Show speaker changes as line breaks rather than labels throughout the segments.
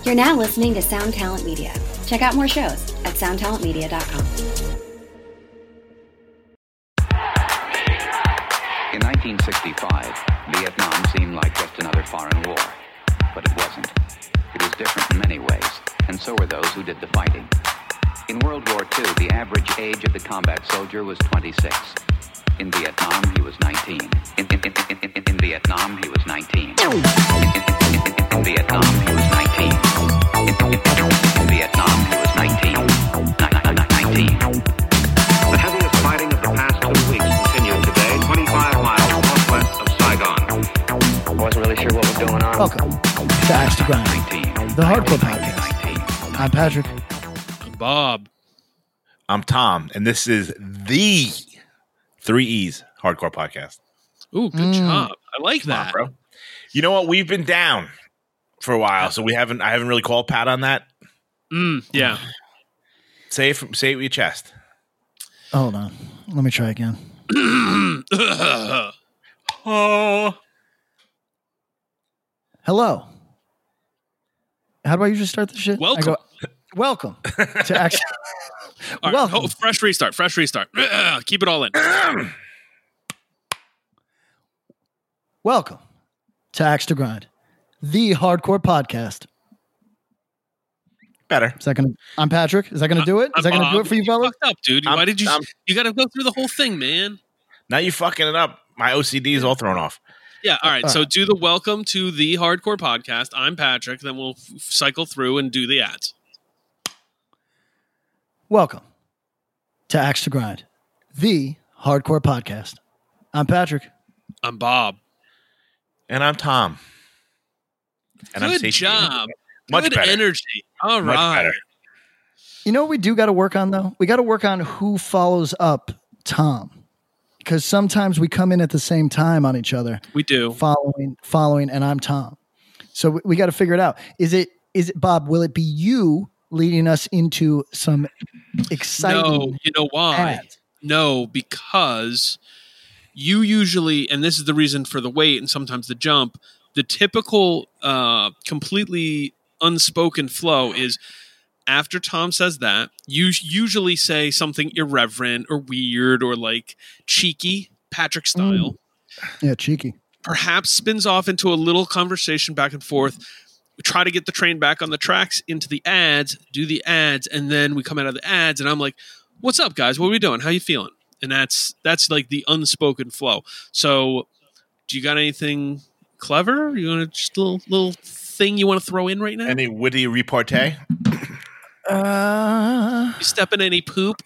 You're now listening to Sound Talent Media. Check out more shows at soundtalentmedia.com.
In 1965, Vietnam seemed like just another foreign war. But it wasn't. It was different in many ways, and so were those who did the fighting. In World War II, the average age of the combat soldier was 26. In Vietnam, he was 19. In Vietnam, he was 19. In Vietnam, he was 19. In Vietnam, he was 19. 19.
The heaviest fighting of the past 2 weeks continued today, 25 miles northwest of Saigon.
I wasn't really sure what was going on.
Welcome to Axe to Grind, the Hardcore Podcast. I'm Patrick.
I'm Bob.
I'm Tom, and this is the 3E's Hardcore Podcast.
Ooh, good job. I like that,
bro. You know what? We've been down for a while, so I haven't really called Pat on that.
Yeah.
Say it with your chest.
Hold on. Let me try again.
Oh.
Hello. How do I usually start this shit?
Welcome.
Welcome to Axe.
All right,
Welcome.
fresh restart. Keep it all in.
Welcome to Axe to Grind, the Hardcore Podcast.
Better.
I'm Patrick. Is that going to do it? Is that going to do it for you, fellas?
Fucked up, dude. Why did you? You got to go through the whole thing, man.
Now you're fucking it up. My OCD is all thrown off.
Yeah. All right. So do the welcome to the Hardcore Podcast. I'm Patrick. Then we'll cycle through and do the ads.
Welcome to Axe to Grind, the Hardcore Podcast. I'm Patrick.
I'm Bob.
And I'm Tom. And
Good
I'm
job.
Much
Good
better.
energy. All
Much
right.
better.
You know what we do got to work on, though? We got to work on who follows up Tom. Because sometimes we come in at the same time on each other.
We do.
Following, and I'm Tom. So we got to figure it out. Is it Bob, will it be you leading us into some exciting
No, you know why?
ads?
No, because you usually, and this is the reason for the wait and sometimes the jump, the typical completely unspoken flow is after Tom says that, you usually say something irreverent or weird or like cheeky, Patrick style.
Yeah, cheeky.
Perhaps spins off into a little conversation back and forth. We try to get the train back on the tracks into the ads, do the ads, and then we come out of the ads and I'm like, what's up, guys? What are we doing? How you feeling? And that's like the unspoken flow. So do you got anything clever? You want to just a little thing you want to throw in right now?
Any witty repartee?
You step in any poop?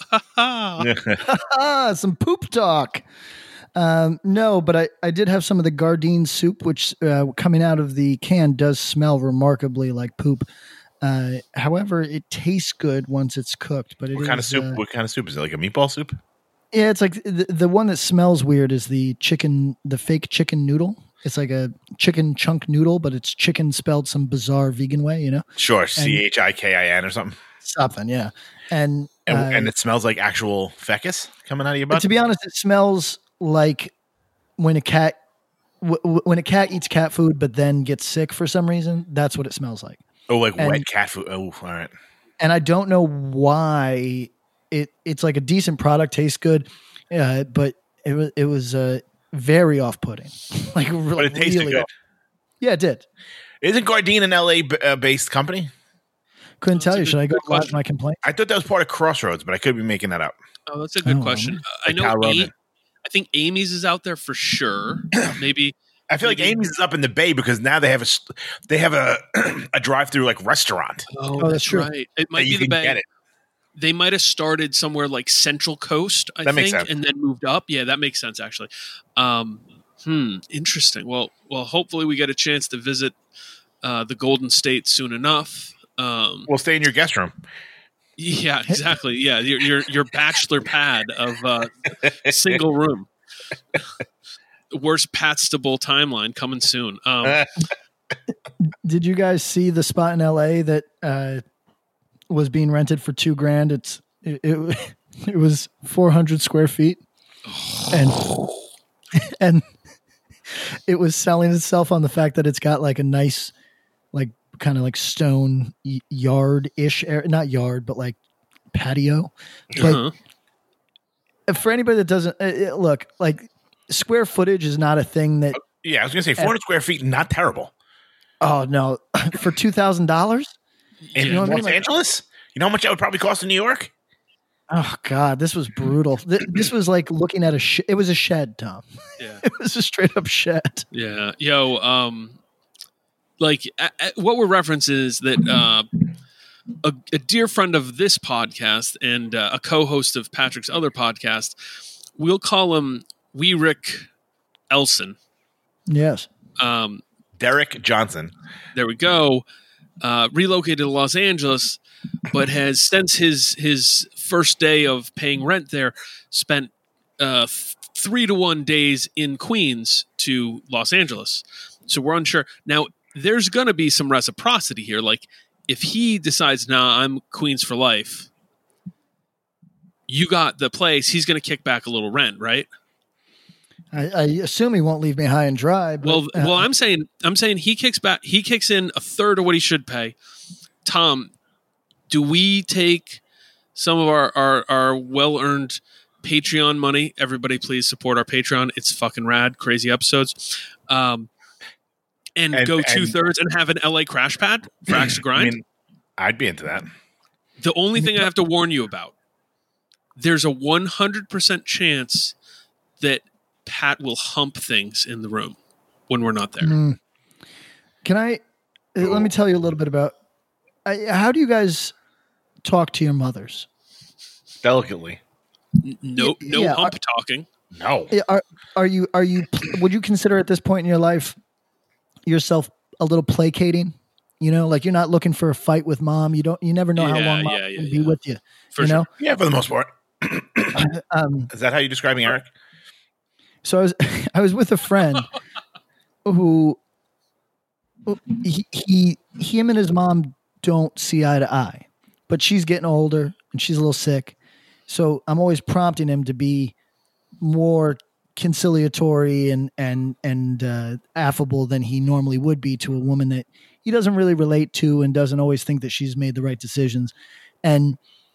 Some poop talk. No, but I did have some of the Gardein soup, which coming out of the can does smell remarkably like poop. However, it tastes good once it's cooked. But
What kind of soup? What kind of soup is it? Like a meatball soup?
Yeah, it's like the one that smells weird is the fake chicken noodle. It's like a chicken chunk noodle, but it's chicken spelled some bizarre vegan way, you know?
Sure, CHIKIN or something.
Something, yeah. And
it smells like actual fecus coming out of your butt?
to be honest, it smells like when a cat eats cat food but then gets sick for some reason. That's what it smells like.
Oh, like wet cat food. Oh, all right.
And I don't know why it's like a decent product, tastes good, but it was very off-putting.
But it tasted
really
good.
Yeah, it did.
Isn't Gardein an LA based company?
Couldn't tell you. Should I go lodge
question.
my complaint?
I thought that was part of Crossroads, but I could be making that up.
Oh, that's a good
Oh,
question. I
Like
know.
Cal Roman.
I think Amy's is out there for sure. Maybe.
I feel like Amy's is up in the Bay because now they have a drive-through like restaurant.
Oh,
that's true.
right. It might
that
be
you
the
can
Bay.
get it.
They might have started somewhere like Central Coast, I
That
think,
makes sense.
and then moved up. Yeah, that makes sense actually. Interesting. Well, hopefully we get a chance to visit the Golden State soon enough.
We'll stay in your guest room.
Yeah, exactly. Yeah, your bachelor pad of single room. Worst Patstable timeline coming soon.
Did you guys see the spot in LA that was being rented for $2,000? It was 400 square feet, and it was selling itself on the fact that it's got like a nice like kind of like stone yard-ish area, not yard, but like patio. But for anybody that doesn't look, like square footage is not a thing that.
Yeah, I was gonna say 400 square feet, not terrible.
Oh no, for $2,000
In Los Angeles, you know how much that would probably cost in New York?
Oh God, this was brutal. This was like looking at it was a shed, Tom.
Yeah,
it was a straight up shed.
Yeah, yo, like what we're referencing is that a dear friend of this podcast and a co-host of Patrick's other podcast, we'll call him Wee Rick Elson.
Yes.
Derek Johnson.
There we go. Relocated to Los Angeles, but has since his first day of paying rent there spent 3-to-1 days in Queens to Los Angeles. So we're unsure. Now, there's going to be some reciprocity here. Like, if he decides, nah, I'm Queens for life, you got the place, he's going to kick back a little rent, right?
I assume he won't leave me high and dry. But,
well, I'm saying he kicks in a third of what he should pay. Tom, do we take some of our well-earned Patreon money? Everybody, please support our Patreon. It's fucking rad. Crazy episodes. And go 2/3 and have an LA crash pad for Axe to Grind.
I mean, I'd be into that.
The only thing I have to warn you about, there's a 100% chance that Pat will hump things in the room when we're not there.
Can I let me tell you a little bit about how do you guys talk to your mothers?
Delicately.
No hump talking.
No.
Are you would you consider at this point in your life yourself a little placating? You know, like you're not looking for a fight with mom. You never know how long mom can be with you.
For
you
sure.
know?
Yeah, for the most part. Is that how you're describing Eric?
So I was with a friend who him and his mom don't see eye to eye, but she's getting older and she's a little sick. So I'm always prompting him to be more conciliatory and affable than he normally would be to a woman that he doesn't really relate to and doesn't always think that she's made the right decisions. And,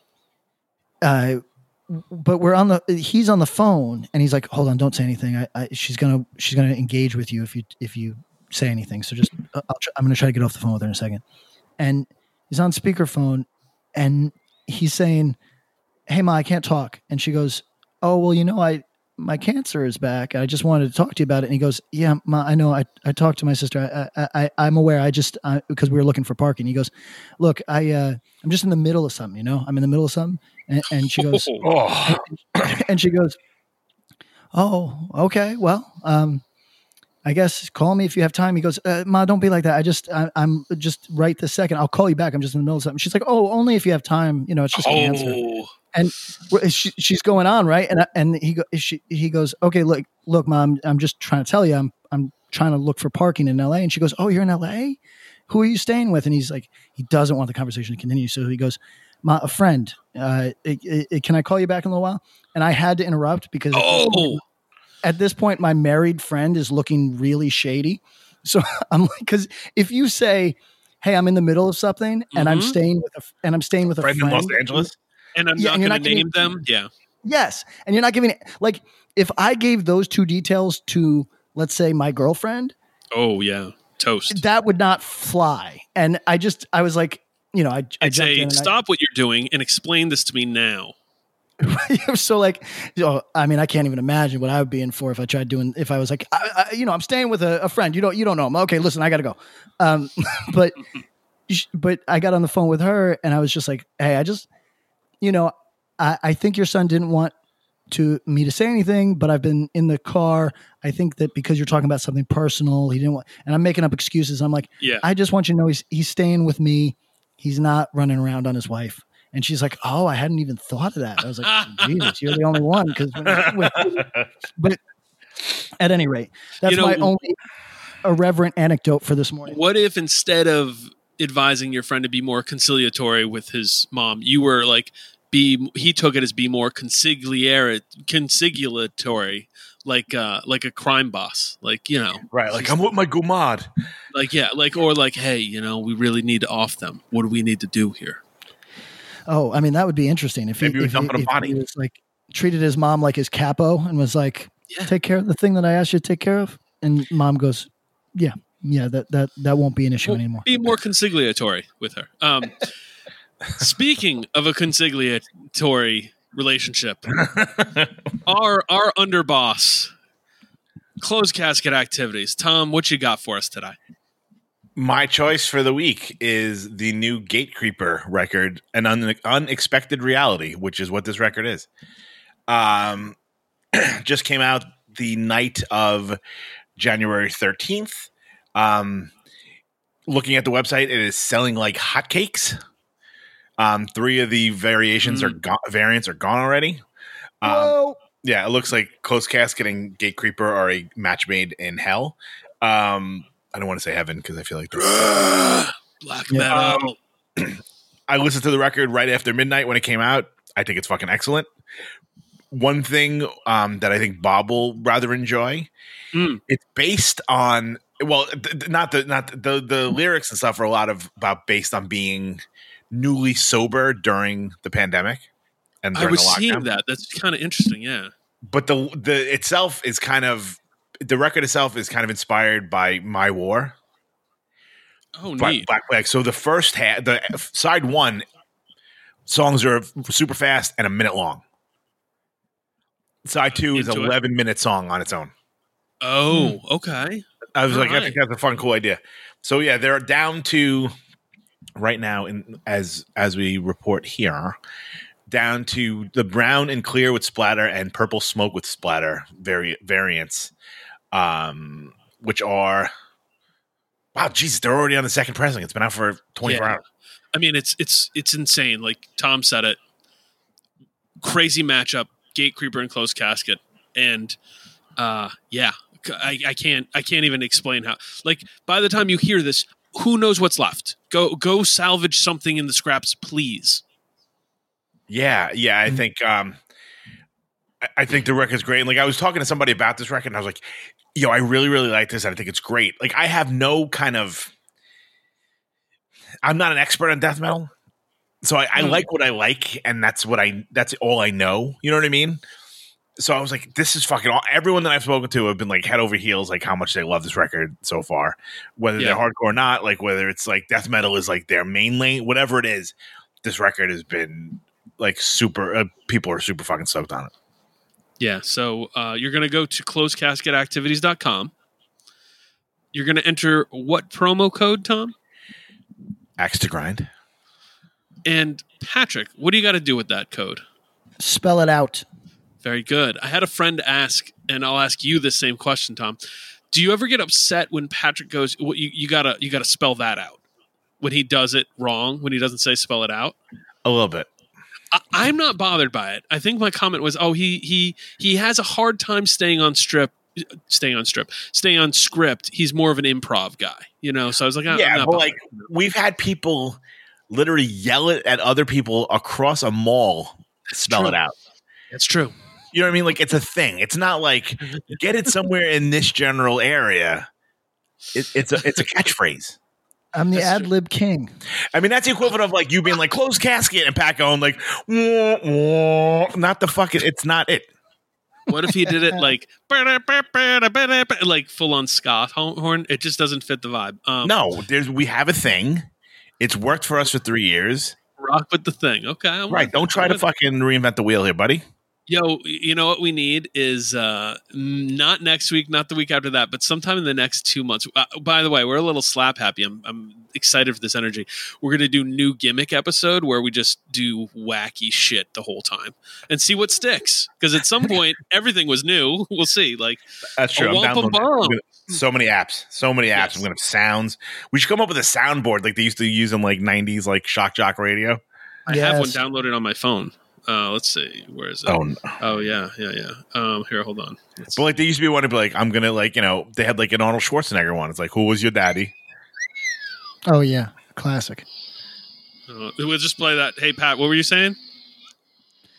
but he's on the phone and he's like, hold on, don't say anything. She's going to engage with you if you say anything. So just, I'm going to try to get off the phone with her in a second. And he's on speakerphone and he's saying, hey Ma, I can't talk. And she goes, oh, well, you know, my cancer is back. I just wanted to talk to you about it. And he goes, yeah, Ma, I know. I talked to my sister. I'm aware. Because we were looking for parking. He goes, look, I'm just in the middle of something, you know, I'm in the middle of something. And she goes, and she goes, oh, okay. Well, I guess call me if you have time. He goes, Ma, don't be like that. I'm just right this second. I'll call you back. I'm just in the middle of something. She's like, oh, only if you have time. You know, it's just cancer. And she's going on, right? And he goes, okay, look, Mom, I'm just trying to tell you, I'm trying to look for parking in LA. And she goes, oh, you're in LA? Who are you staying with? And he's like, he doesn't want the conversation to continue. So he goes, Ma, a friend, can I call you back in a little while? And I had to interrupt because at this point, my married friend is looking really shady. So I'm like, because if you say, hey, I'm in the middle of something and I'm staying with a friend
in Los Angeles.
And I'm not going to name them. Yeah.
Yes. And you're not giving it, like, if I gave those two details to, let's say, my girlfriend.
Oh, yeah. Toast.
That would not fly. And I was like, you know,
I'd say, stop what you're doing and explain this to me now.
So, like, I mean, I can't even imagine what I would be in for if I tried doing, if I was like, I'm staying with a friend. You don't know him. Okay, listen, I got to go. But I got on the phone with her and I was just like, hey, you know, I think your son didn't want me to say anything, but I've been in the car. I think that because you're talking about something personal, he didn't want, and I'm making up excuses. I'm like, yeah, I just want you to know he's staying with me. He's not running around on his wife. And she's like, oh, I hadn't even thought of that. I was like, Jesus, you're the only one. But at any rate, that's my only irreverent anecdote for this morning.
What if instead of advising your friend to be more conciliatory with his mom, you were like, he took it as be more conciliatory, like a crime boss, like, you know,
right? Like, I'm with my gumad.
Like, yeah, like, or like, hey, we really need to off them. What do we need to do here?
Oh, I mean, that would be interesting if
Maybe
he,
we dump on a body.
he was like treated his mom like his capo and was like, take care of the thing that I asked you to take care of. And mom goes, yeah, that won't be an issue anymore.
Be more conciliatory with her. Speaking of a conciliatory relationship, our underboss, closed casket activities. Tom, what you got for us today?
My choice for the week is the new Gatecreeper record, An Unexpected Reality, which is what this record is. Just came out the night of January 13th. Looking at the website, it is selling like hotcakes. 3 of the variations variants are gone already.
Whoa.
Yeah, it looks like Closed Casket and Gatecreeper are a match made in hell. I don't want to say heaven because I feel like
black metal.
I listened to the record right after midnight when it came out. I think it's fucking excellent. One thing that I think Bob will rather enjoy, it's based on the lyrics and stuff are a lot about based on being newly sober during the pandemic. And
I was seeing that. That's kind of interesting, yeah.
But the itself is kind of. The record itself is kind of inspired by My War.
Oh, neat.
Black Flag. So the first half, the side 1 songs are super fast and a minute long. Side 2 is 11-minute song on its own.
Oh, okay.
I was I think that's a fun, cool idea. So yeah, they're down to right now, as we report here, down to the brown and clear with splatter and purple smoke with splatter variants. Which are Jesus, they're already on the second pressing. It's been out for 24 hours.
I mean, it's insane. Like Tom said it. Crazy matchup, Gatecreeper and Closed Casket. And I can't even explain how. Like by the time you hear this, who knows what's left? Go salvage something in the scraps, please.
Yeah, I think I think the record's great. And like I was talking to somebody about this record and I was like, I really, really like this. And I think it's great. Like I have no kind of, I'm not an expert on death metal. So I like what I like. And that's all I know. You know what I mean? So I was like, this is fucking everyone that I've spoken to have been like head over heels, like how much they love this record so far, whether they're hardcore or not, like whether it's like death metal is like their main lane, whatever it is, this record has been like super, people are super fucking stoked on it.
Yeah, so you're going to go to closedcasketactivities.com. You're going to enter what promo code, Tom?
Axe to Grind.
And Patrick, what do you got to do with that code?
Spell it out.
Very good. I had a friend ask, and I'll ask you the same question, Tom. Do you ever get upset when Patrick goes, well, you gotta spell that out? When he does it wrong, when he doesn't say spell it out?
A little bit.
I'm not bothered by it. I think my comment was, he has a hard time staying on script. He's more of an improv guy, So I was like, I'm not bothered.
Like we've had people literally yell it at other people across a mall. Spell it out.
That's true.
You know what I mean? Like it's a thing. It's not like get it somewhere in this general area. It's a catchphrase.
I'm the ad lib king.
I mean, that's the equivalent of like you being like Closed Casket and Pat going like, wah, wah. Not the fucking. It's not it.
What if he did it like full on Scott horn? It just doesn't fit the vibe.
No, we have a thing. It's worked for us for 3 years.
Rock with the thing. Okay.
Right. Don't try to fucking reinvent the wheel here, buddy.
Yo, you know what we need is not next week, not the week after that, but sometime in the next 2 months. By the way, we're a little slap happy. I'm excited for this energy. We're going to do new gimmick episode where we just do wacky shit the whole time and see what sticks. Because at some point, everything was new. We'll see. Like
that's true. I'm downloading so many apps. So many apps. Yes. I'm going to have sounds. We should come up with a soundboard like they used to use in like 90s, like Shock Jock radio.
I have one downloaded on my phone. Let's see. Where is it?
Oh, no.
Oh, yeah. Here, hold on.
But like, there used to be one to be like, I'm going to like, they had like an Arnold Schwarzenegger one. It's like, who was your daddy?
Oh, yeah. Classic.
We'll just play that. Hey, Pat, what were you saying?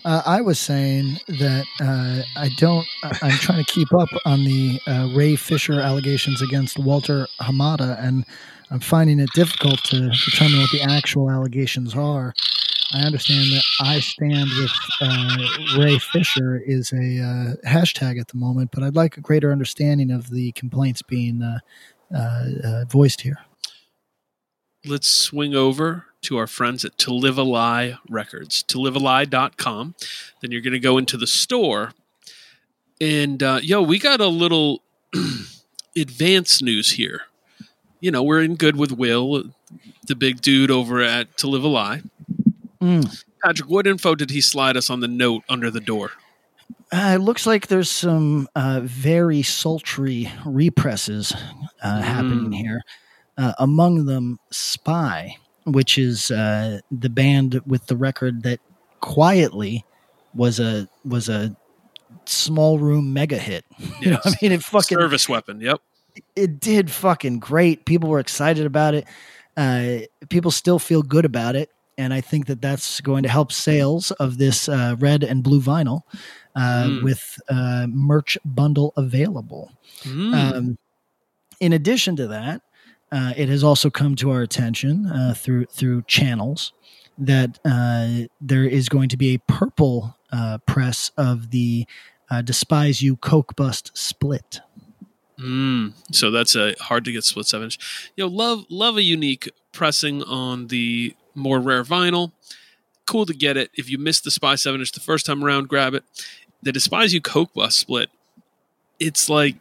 I was saying that I'm trying to keep up on the Ray Fisher allegations against Walter Hamada, and I'm finding it difficult to determine what the actual allegations are. I understand that I stand with Ray Fisher is a hashtag at the moment, but I'd like a greater understanding of the complaints being voiced here.
Let's swing over to our friends at To Live a Lie Records, tolivealie.com. Then you're going to go into the store. And, we got a little advance news here. You know, we're in good with Will, the big dude over at To Live a Lie. Patrick, what info did he slide us on the note under the door?
It looks like there's some very sultry represses happening here. Among them, Spy, which is the band with the record that quietly was a small room mega hit. You know what I mean? It fucking
service weapon. Yep.
It did fucking great. People were excited about it. People still feel good about it. And I think that that's going to help sales of this red and blue vinyl with merch bundle available. In addition to that, it has also come to our attention through channels that there is going to be a purple press of the Despise You Coke Bust split.
So that's a hard to get split 7-inch. Love a unique pressing on the more rare vinyl. Cool to get it. If you missed the Spy 7-inch the first time around, grab it. The Despise You Coke Bust split. It's like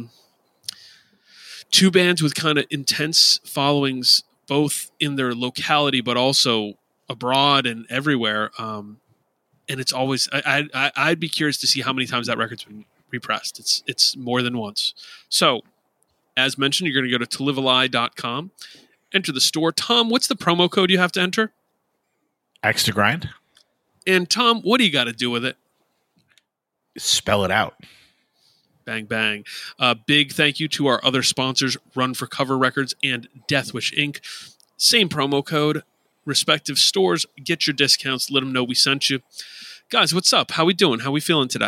two bands with kind of intense followings, both in their locality, but also abroad and everywhere. And it's always, I'd be curious to see how many times that record's been repressed. It's more than once. So, as mentioned, you're going to go to tolivealie.com, enter the store. Tom, what's the promo code you have to enter?
Extra grind.
And Tom, what do you got to do with it?
Spell it out.
Bang, bang. Big thank you to our other sponsors, Run for Cover Records and Deathwish Inc. Same promo code, respective stores. Get your discounts. Let them know we sent you. Guys, what's up? How we doing? How we feeling today?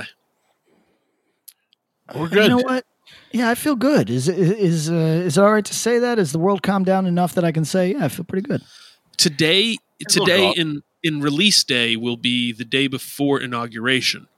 We're good.
You know what? Yeah, I feel good. Is it all right to say that? Is the world calmed down enough that I can say, yeah, I feel pretty good?
Today in release day will be the day before inauguration.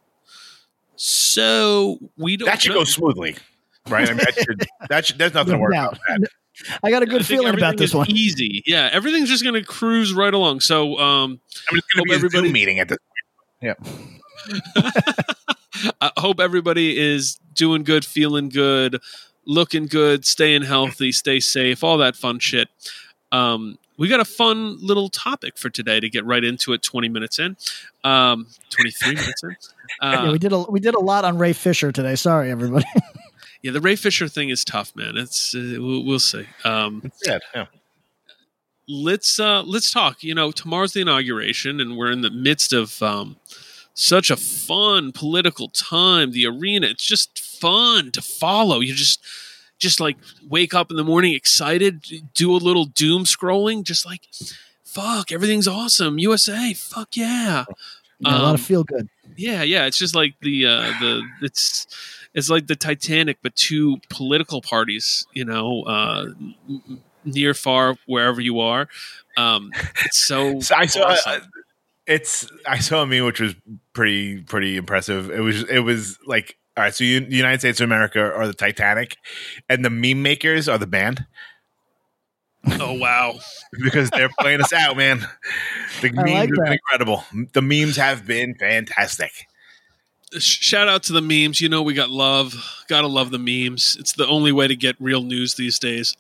So we don't.
That should go smoothly, right? I mean, there's nothing to worry about. That.
I got a good feeling about this one.
Easy, yeah. Everything's just going to cruise right along. So,
I'm just going to be a Zoom meeting at this point. Yeah.
I hope everybody is doing good, feeling good, looking good, staying healthy, stay safe, all that fun shit. We got a fun little topic for today to get right into it. 20 minutes in, 23 minutes in.
Yeah, we did a lot on Ray Fisher today. Sorry, everybody.
Yeah, the Ray Fisher thing is tough, man. It's we'll see.
It's sad. Yeah.
Let's talk. You know, tomorrow's the inauguration, and we're in the midst of such a fun political time. The arena, it's just fun to follow. You just like wake up in the morning excited, do a little doom scrolling, just like, fuck, everything's awesome. USA, fuck yeah.
A lot of feel good.
Yeah. It's just like it's like the Titanic, but two political parties, you know, near, far, wherever you are. It's so
I saw
awesome.
I saw a meme which was pretty impressive. It was like, all right, so the United States of America are the Titanic, and the meme makers are the band.
Oh wow!
Because they're playing us out, man. The memes have been incredible. The memes have been fantastic.
Shout out to the memes. You know we got love. Gotta love the memes. It's the only way to get real news these days.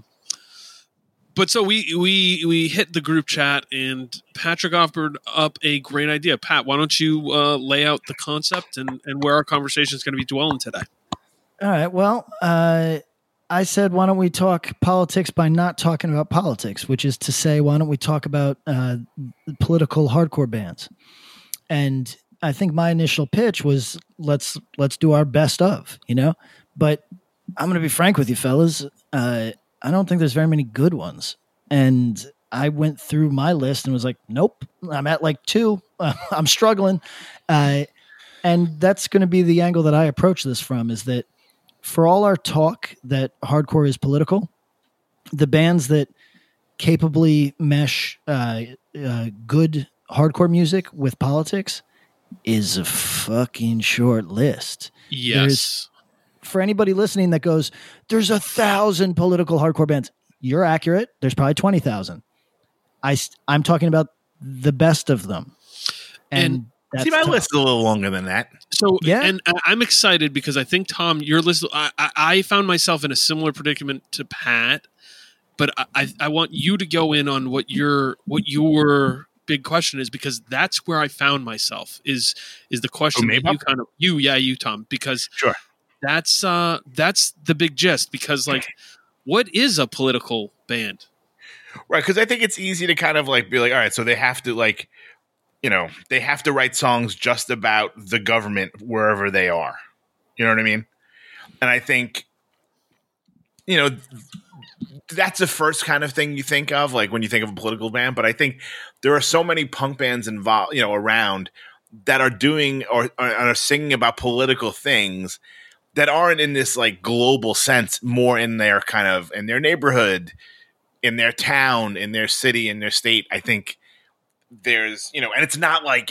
But so we hit the group chat, and Patrick offered up a great idea. Pat, why don't you lay out the concept and where our conversation is going to be dwelling today?
All right. Well, I said, why don't we talk politics by not talking about politics, which is to say, why don't we talk about political hardcore bands? And I think my initial pitch was let's do our best of, you know. But I'm going to be frank with you, fellas. I don't think there's very many good ones, and I went through my list and was like, nope, I'm at like 2. I'm struggling. And that's going to be the angle that I approach this from, is that for all our talk that hardcore is political, the bands that capably mesh good hardcore music with politics is a fucking short list.
Yes.
For anybody listening that goes, there's 1,000 political hardcore bands, you're accurate. There's probably 20,000. I'm talking about the best of them. And that's
see, my
tough.
list is a little longer than that.
So,
Yeah.
and I'm excited because I think, Tom, your list, I found myself in a similar predicament to Pat, but I want you to go in on what your big question is, because that's where I found myself is the question that you Tom, because
Sure.
that's the big gist, because like, what is a political band?
Right, because I think it's easy to kind of like be like, all right, so they have to like, they have to write songs just about the government wherever they are. You know what I mean? And I think, that's the first kind of thing you think of, like when you think of a political band. But I think there are so many punk bands involved, around that are doing or are singing about political things that aren't in this like global sense, more in their kind of in their neighborhood, in their town, in their city, in their state. I think there's, and it's not like,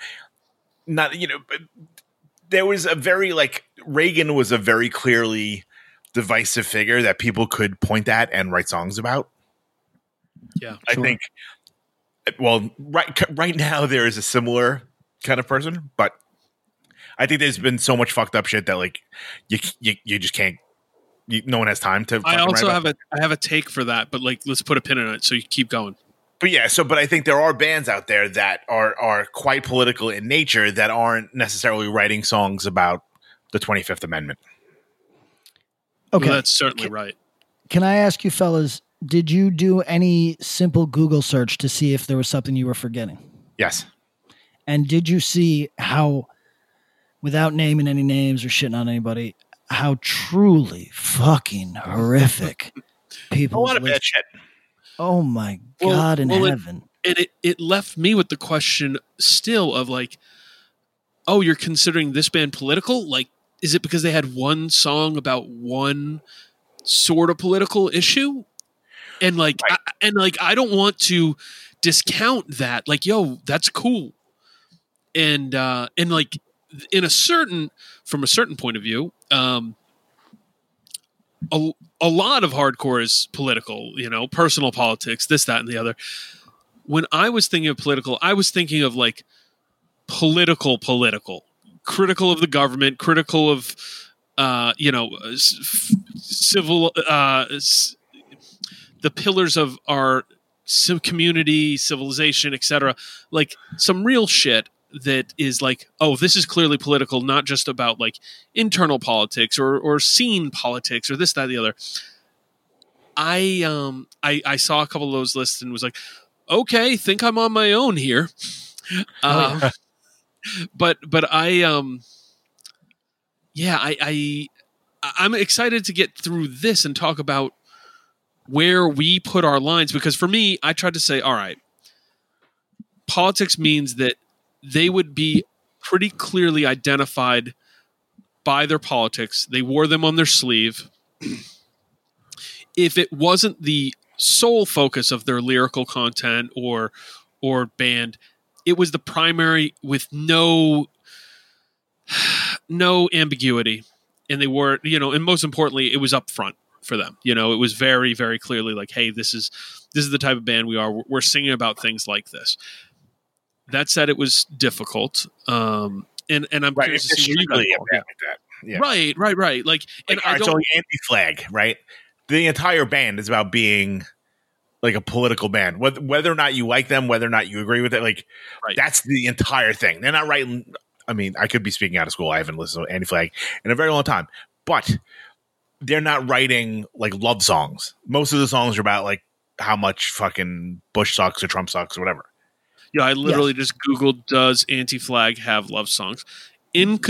there was a very like Reagan was a very clearly divisive figure that people could point at and write songs about.
Yeah,
I think. Well, right now there is a similar kind of person, but I think there's been so much fucked up shit that like you just can't. No one has time to.
I also have a take for that, but like let's put a pin in it so you keep going.
But yeah, but I think there are bands out there that are quite political in nature that aren't necessarily writing songs about the 25th Amendment.
Okay.
Well, that's certainly right.
Can I ask you fellas, did you do any simple Google search to see if there was something you were forgetting?
Yes.
And did you see how, without naming any names or shitting on anybody, how truly fucking horrific people.
A lot of bad shit.
Oh my God in heaven.
It left me with the question still of like, oh, you're considering this band political? Like, is it because they had one song about one sort of political issue? And like, right. I don't want to discount that. Like, yo, that's cool. And like, from a certain point of view, a lot of hardcore is political, personal politics, this, that, and the other. When I was thinking of political, I was thinking of like political, critical of the government, critical of, civil, the pillars of our community, civilization, etc. Like some real shit that is like, oh, this is clearly political, not just about like internal politics or scene politics or this, that, and the other. I saw a couple of those lists and was like, okay, think I'm on my own here. But I'm excited to get through this and talk about where we put our lines, because for me, I tried to say, all right, politics means that they would be pretty clearly identified by their politics. They wore them on their sleeve. If it wasn't the sole focus of their lyrical content or band, it was the primary with no ambiguity. And they were, and most importantly, it was up front for them. It was very, very clearly like, hey, this is the type of band we are. We're singing about things like this. That said, it was difficult. And I'm curious to see where you guys
like that. Yeah.
Right. Like and I don't.
So Anti-Flag, right? The entire band is about being like a political band, whether or not you like them, whether or not you agree with it. Like that's the entire thing. They're not writing. I mean, I could be speaking out of school. I haven't listened to Anti-Flag in a very long time, but they're not writing like love songs. Most of the songs are about like how much fucking Bush sucks or Trump sucks or whatever.
Yeah, I literally just Googled, does Anti-Flag have love songs?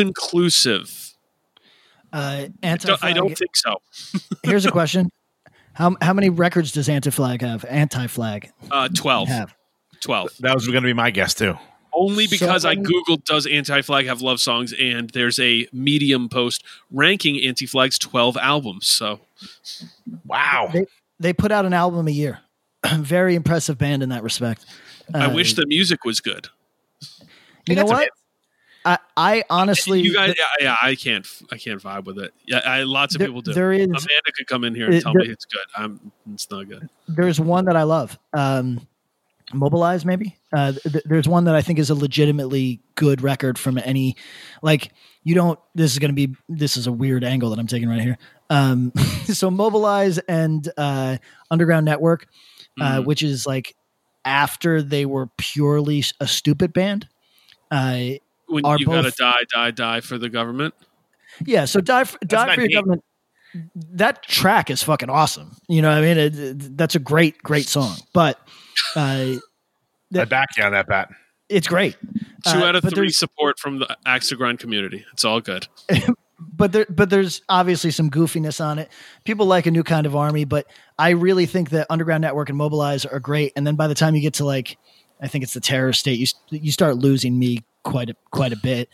Inconclusive.
Anti-Flag,
I don't think so.
Here's a question. How many records does Anti-Flag have? Anti-Flag
12.
have?
12.
That was going to be my guess too.
Only because
So
I
many-
Googled does Anti-Flag have love songs, and there's a Medium post ranking Anti-Flag's 12 albums. So
Wow.
They put out an album a year. Very impressive band in that respect.
I wish the music was good.
You know
got some
what? I honestly,
You guys, I can't vibe with it. Yeah, lots of people do.
there is
Amanda could come in here and tell me it's good. It's not good.
there's one that I love. Mobilize, maybe. There's one that I think is a legitimately good record from any, like, you don't. This is a weird angle that I'm taking right here. So Mobilize and Underground Network, which is like after they were purely a stupid band.
When
Are
you gotta
both-
die for the government.
Yeah, so die for
not
your
me.
government. That track is fucking awesome. You know what I mean? That's a great song. But
I back you on that, Pat.
it's great.
2 out of
but
3
there's-
support from the Axe to Grind community. It's all good.
But there's obviously some goofiness on it. People like A New Kind of Army, but I really think that Underground Network and Mobilize are great. And then by the time you get to, like, I think it's the Terror State, you start losing me quite a bit.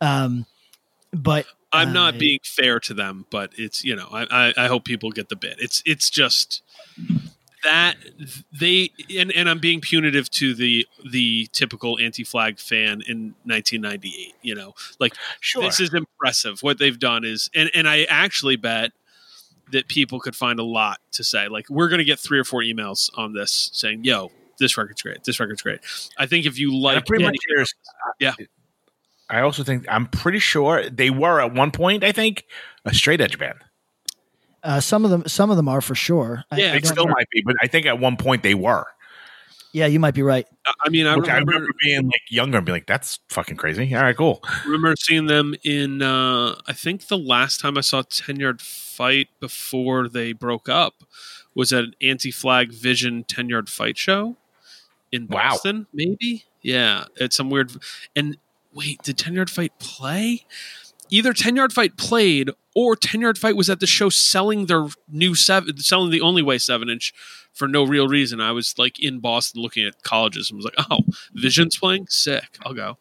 But
I'm not being fair to them, but it's, I hope people get the bit. It's just that they and I'm being punitive to the typical Anti-Flag fan in 1998. Like,
Sure.
this is impressive. What they've done is, and I actually bet that people could find a lot to say. Like, we're going to get 3 or 4 emails on this saying, "Yo, this record's great. This record's great." I think if you like,
pretty much here's-
yeah.
I also think I'm pretty sure they were at one point. I think a straight edge band.
some of them are for sure.
Yeah,
I
They
don't
still
know.
might be, but I think at one point they were.
Yeah, you might be right.
I mean, I
Which I
remember
remember being like younger and being like, "That's fucking crazy." All right, cool.
remember seeing them in I think the last time I saw 10 Yard Fight before they broke up was at an Anti-Flag Vision 10 Yard Fight show in
Wow.
Boston, maybe. Yeah, it's some weird. And wait, did 10 Yard Fight play? Either 10 Yard Fight played or 10 Yard Fight was at the show selling their new selling the Only Way 7-inch for no real reason. I was like in Boston looking at colleges and was like, "Oh, Vision's playing? Sick. I'll go."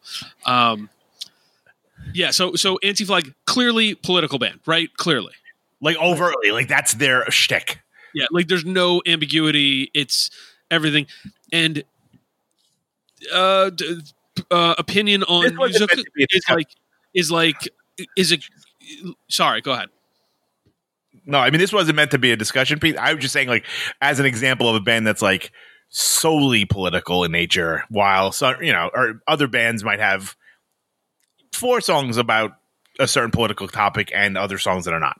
Yeah, so Anti-Flag, clearly political band, right? Clearly.
Like overtly, like that's their shtick.
Yeah, like there's no ambiguity. It's everything. And opinion on
This wasn't
music
meant to be a discussion.
is it sorry, go ahead.
No, I mean this wasn't meant to be a discussion piece. I was just saying, like, as an example of a band that's like solely political in nature, while some, or other bands might have 4 songs about a certain political topic and other songs that are not.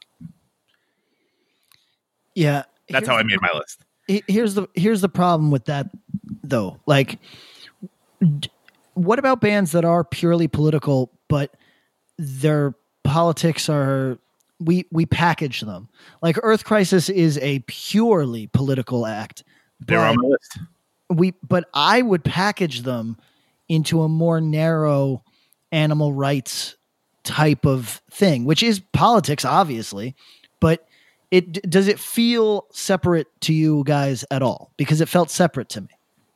Yeah,
That's how I made my list.
Here's the problem with that, though. Like, what about bands that are purely political, but their politics are we package them? Like, Earth Crisis is a purely political act.
They're on my list.
But I would package them into a more narrow animal rights type of thing, which is politics, obviously, but does it feel separate to you guys at all? Because it felt separate to me.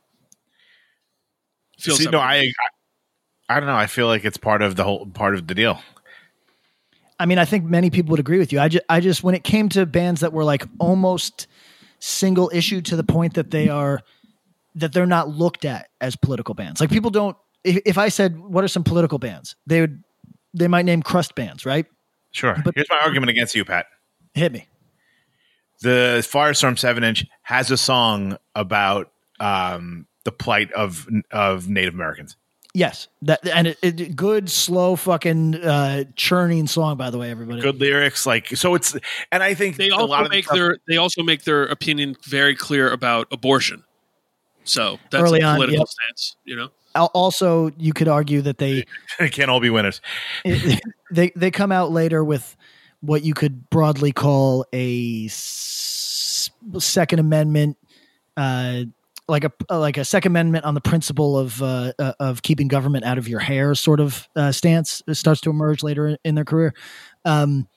Feels
See,
separate.
no, I don't know. I feel like it's part of the deal.
I mean, I think many people would agree with you. I just when it came to bands that were like almost single issue to the point that they're not looked at as political bands. Like, people don't. If I said, "What are some political bands?" they might name crust bands, right?
Sure.
But-
Here's my argument against you, Pat.
Hit me.
The Firestorm 7-inch has a song about the plight of Native Americans.
Yes, it good slow fucking churning song, by the way, everybody.
Good lyrics, like, so it's, and I think
They
a
also
lot of
they also make their opinion very clear about abortion. So that's
Early
a
on,
political
yep.
stance,
Also, you could argue that they
can't all be winners.
they come out later with what you could broadly call a Second Amendment, like a Second Amendment on the principle of keeping government out of your hair sort of stance. It starts to emerge later in their career.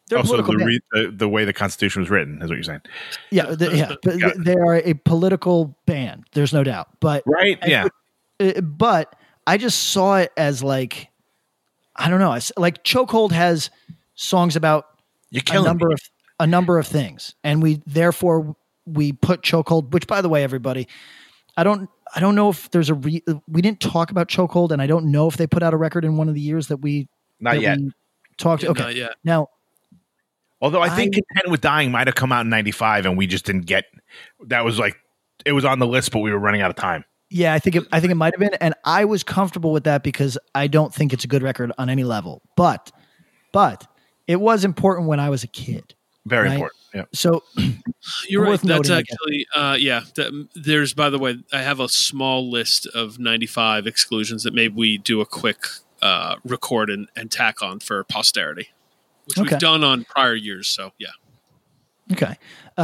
They're a
Also,
political band.
the way the Constitution was written is what you're saying,
Yeah, but they are a political band. There's no doubt. But
right? Yeah.
But I just saw it as like, I don't know. Like Chokehold has songs about a number of things, and we put Chokehold. Which, by the way, everybody, I don't know if there's we didn't talk about Chokehold, and I don't know if they put out a record in one of the years that we talked. Okay,
not yet.
Now,
although I think Content with Dying might have come out in '95, and we just didn't get. That was like it was on the list, but we were running out of time.
Yeah, I think it might have been, and I was comfortable with that because I don't think it's a good record on any level. But it was important when I was a kid.
Very
right?
important. Yeah.
So
you're right. That's actually there's, by the way, I have a small list of 95 exclusions that maybe we do a quick record and tack on for posterity, which we've done on prior years. So yeah.
Okay.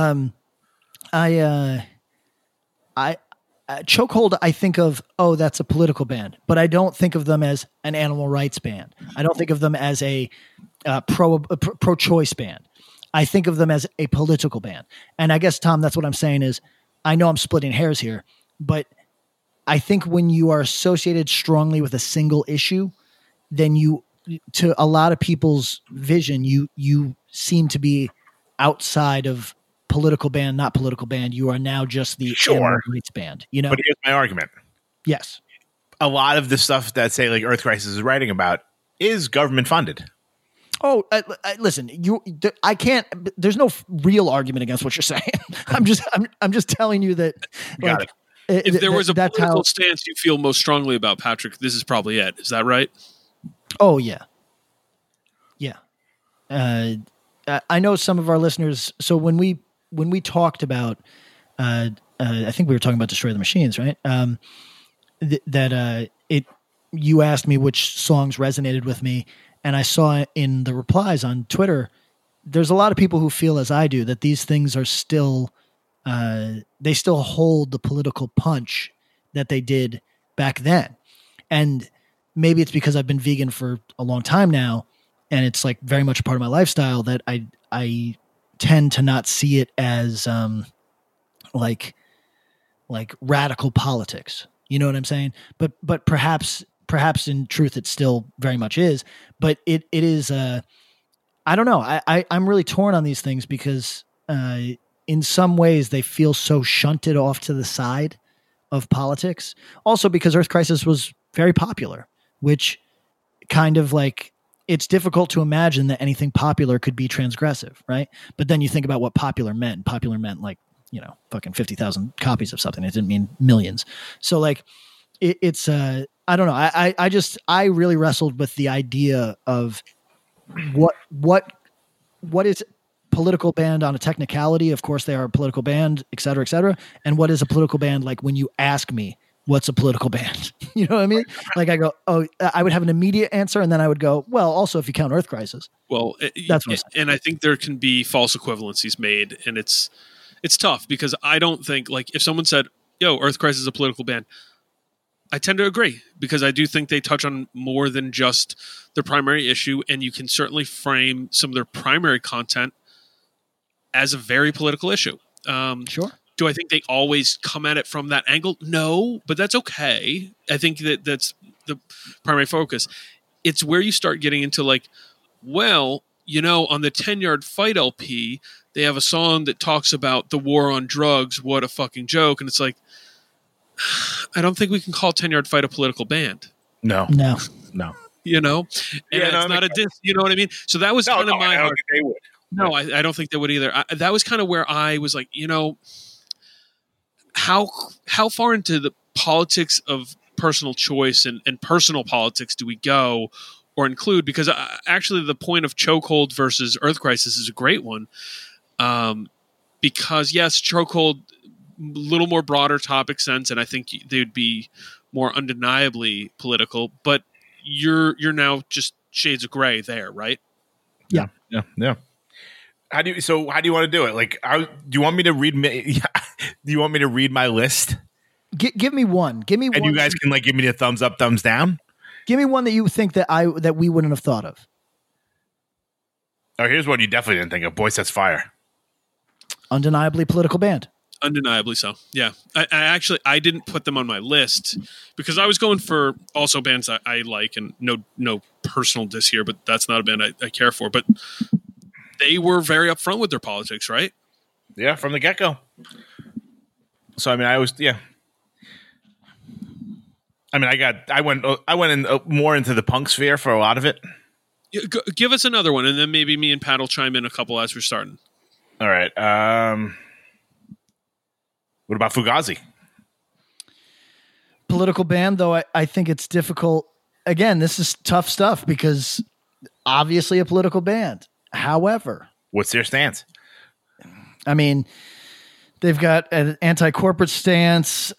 Chokehold, I think of, that's a political band, but I don't think of them as an animal rights band. I don't think of them as a pro-choice band. I think of them as a political band. And I guess, Tom, that's what I'm saying is, I know I'm splitting hairs here, but I think when you are associated strongly with a single issue, then to a lot of people's vision, you seem to be outside of political band, not political band. You are now just the animal rights band, you know?
But here's my argument.
Yes.
A lot of the stuff that, say, like Earth Crisis is writing about is government funded.
Oh, listen, I can't, there's no real argument against what you're saying. I'm just telling you that, like,
if there was a political stance you feel most strongly about, Patrick, this is probably it. Is that right?
Oh, yeah. Yeah. I know some of our listeners. So when we talked about, I think we were talking about Destroy the Machines, right? You asked me which songs resonated with me, and I saw in the replies on Twitter, there's a lot of people who feel as I do that these things are still, they still hold the political punch that they did back then. And maybe it's because I've been vegan for a long time now, and it's like very much a part of my lifestyle that I tend to not see it as like radical politics. You know what I'm saying? But perhaps in truth it still very much is. But it is I don't know. I'm really torn on these things because in some ways they feel so shunted off to the side of politics. Also because Earth Crisis was very popular, which kind of like, it's difficult to imagine that anything popular could be transgressive, right? But then you think about what popular meant. Popular meant like, fucking 50,000 copies of something. It didn't mean millions. So like, it's I don't know. I really wrestled with the idea of what is political band on a technicality. Of course, they are a political band, et cetera, et cetera. And what is a political band like when you ask me, what's a political band? You know what I mean? Like I go, I would have an immediate answer. And then I would go, well, also if you count Earth Crisis.
Well, that's what I'm saying. And I think there can be false equivalencies made. And it's tough because I don't think, like, if someone said, yo, Earth Crisis is a political band, I tend to agree because I do think they touch on more than just their primary issue. And you can certainly frame some of their primary content as a very political issue.
Sure.
Do I think they always come at it from that angle? No, but that's okay. I think that's the primary focus. It's where you start getting into like, well, on the 10-Yard Fight LP, they have a song that talks about the war on drugs. What a fucking joke. And it's like, I don't think we can call 10-Yard Fight a political band.
No.
And
it's not a diss. You know what I mean? So that was kind of my heart.
They would.
No, I don't think they would either. That was kind of where I was like, how far into the politics of personal choice and personal politics do we go or include? Because actually the point of Chokehold versus Earth Crisis is a great one. Because yes, Chokehold, a little more broader topic sense, and I think they would be more undeniably political, but you're now just shades of gray there, right?
Yeah.
How do you want to do it? Like, do you want me to read? Do you want me to read my list?
Give me one. Give me one.
And you guys can like give me a thumbs up, thumbs down.
Give me one that you think that we wouldn't have thought of.
Oh, here's one you definitely didn't think of. Boy Sets Fire.
Undeniably political band.
Undeniably so. Yeah. I didn't put them on my list because I was going for also bands I like, and no personal diss here, but that's not a band I care for. But they were very upfront with their politics, right?
Yeah, from the get-go. So, I mean, I went in more into the punk sphere for a lot of it.
Give us another one, and then maybe me and Pat will chime in a couple as we're starting.
All right. What about Fugazi?
Political band, though, I think it's difficult. Again, this is tough stuff because obviously a political band. However,
what's their stance?
I mean, they've got an anti-corporate stance.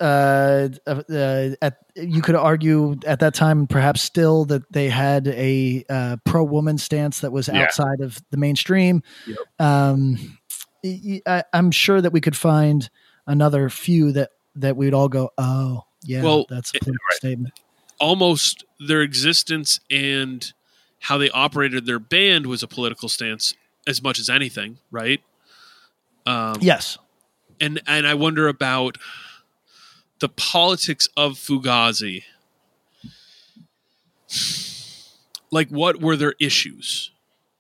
You could argue at that time, perhaps still, that they had a pro-woman stance that was outside of the mainstream.
Yep.
I'm sure that we could find another few that we'd all go, oh, yeah, well, that's a political statement.
Almost their existence and how they operated their band was a political stance as much as anything, right?
Yes.
And I wonder about the politics of Fugazi. Like, what were their issues?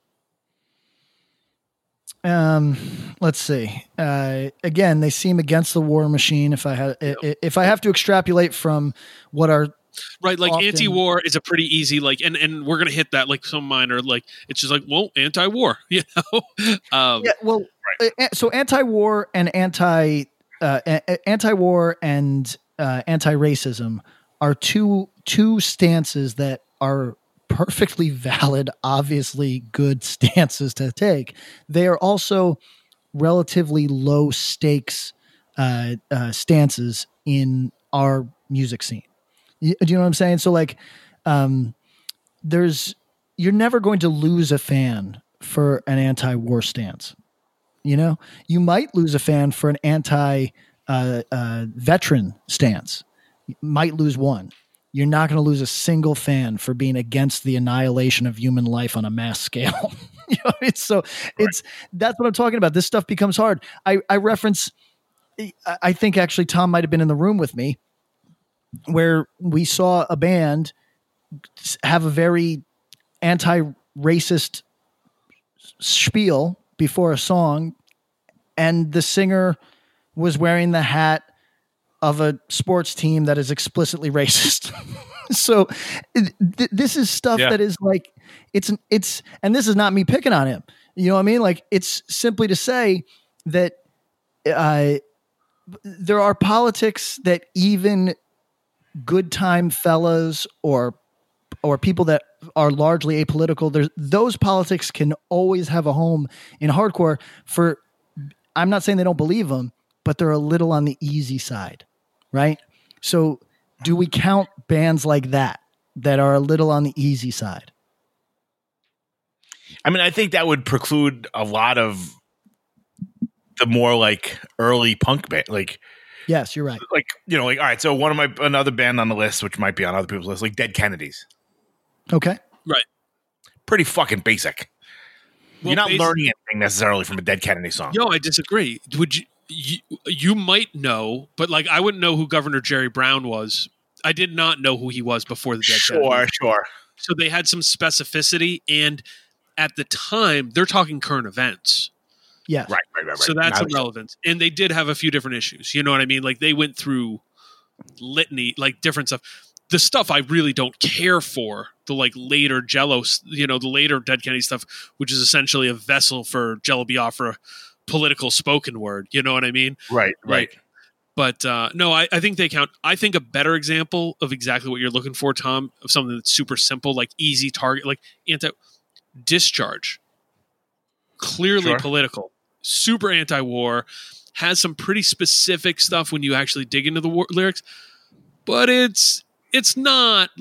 Let's see. Again, they seem against the war machine. If I have to extrapolate from what are
right, like often, anti-war is a pretty easy and we're gonna hit that like some minor it's just well, anti-war, you know. So
anti-war and anti-war and anti-racism are two stances that are perfectly valid, obviously good stances to take. They are also relatively low stakes stances in our music scene. Do you know what I'm saying? So you're never going to lose a fan for an anti-war stance. You know, you might lose a fan for an anti-veteran stance. You might lose one. You're not going to lose a single fan for being against the annihilation of human life on a mass scale. You know, that's what I'm talking about. This stuff becomes hard. I reference, I think actually Tom might've been in the room with me where we saw a band have a very anti-racist spiel before a song, and the singer was wearing the hat of a sports team that is explicitly racist. So this is stuff that is it's, and this is not me picking on him. You know what I mean? It's simply to say that there are politics that even good time fellas or people that are largely apolitical, those politics can always have a home in hardcore. I'm not saying they don't believe them, but they're a little on the easy side, right? So do we count bands like that are a little on the easy side?
I mean, I think that would preclude a lot of the more early punk band.
Yes, you're right.
All right. So another band on the list, which might be on other people's list, Dead Kennedys.
Okay.
Right.
Pretty fucking basic. You're not learning anything necessarily from a Dead Kennedy song.
No, I disagree. Would you might know, but I wouldn't know who Governor Jerry Brown was. I did not know who he was before the Dead Kennedys.
Sure.
So they had some specificity, and at the time, they're talking current events.
Yes.
Right.
So that's irrelevant. And they did have a few different issues. You know what I mean? They went through litany, different stuff. The stuff I really don't care for, the later Jello, the later Dead Kennedy stuff, which is essentially a vessel for Jello Biafra political spoken word. You know what I mean?
Right.
But no, I think they count. I think a better example of exactly what you're looking for, Tom, of something that's super simple, easy target, Discharge. Clearly political, super anti-war, has some pretty specific stuff when you actually dig into the lyrics, but it's not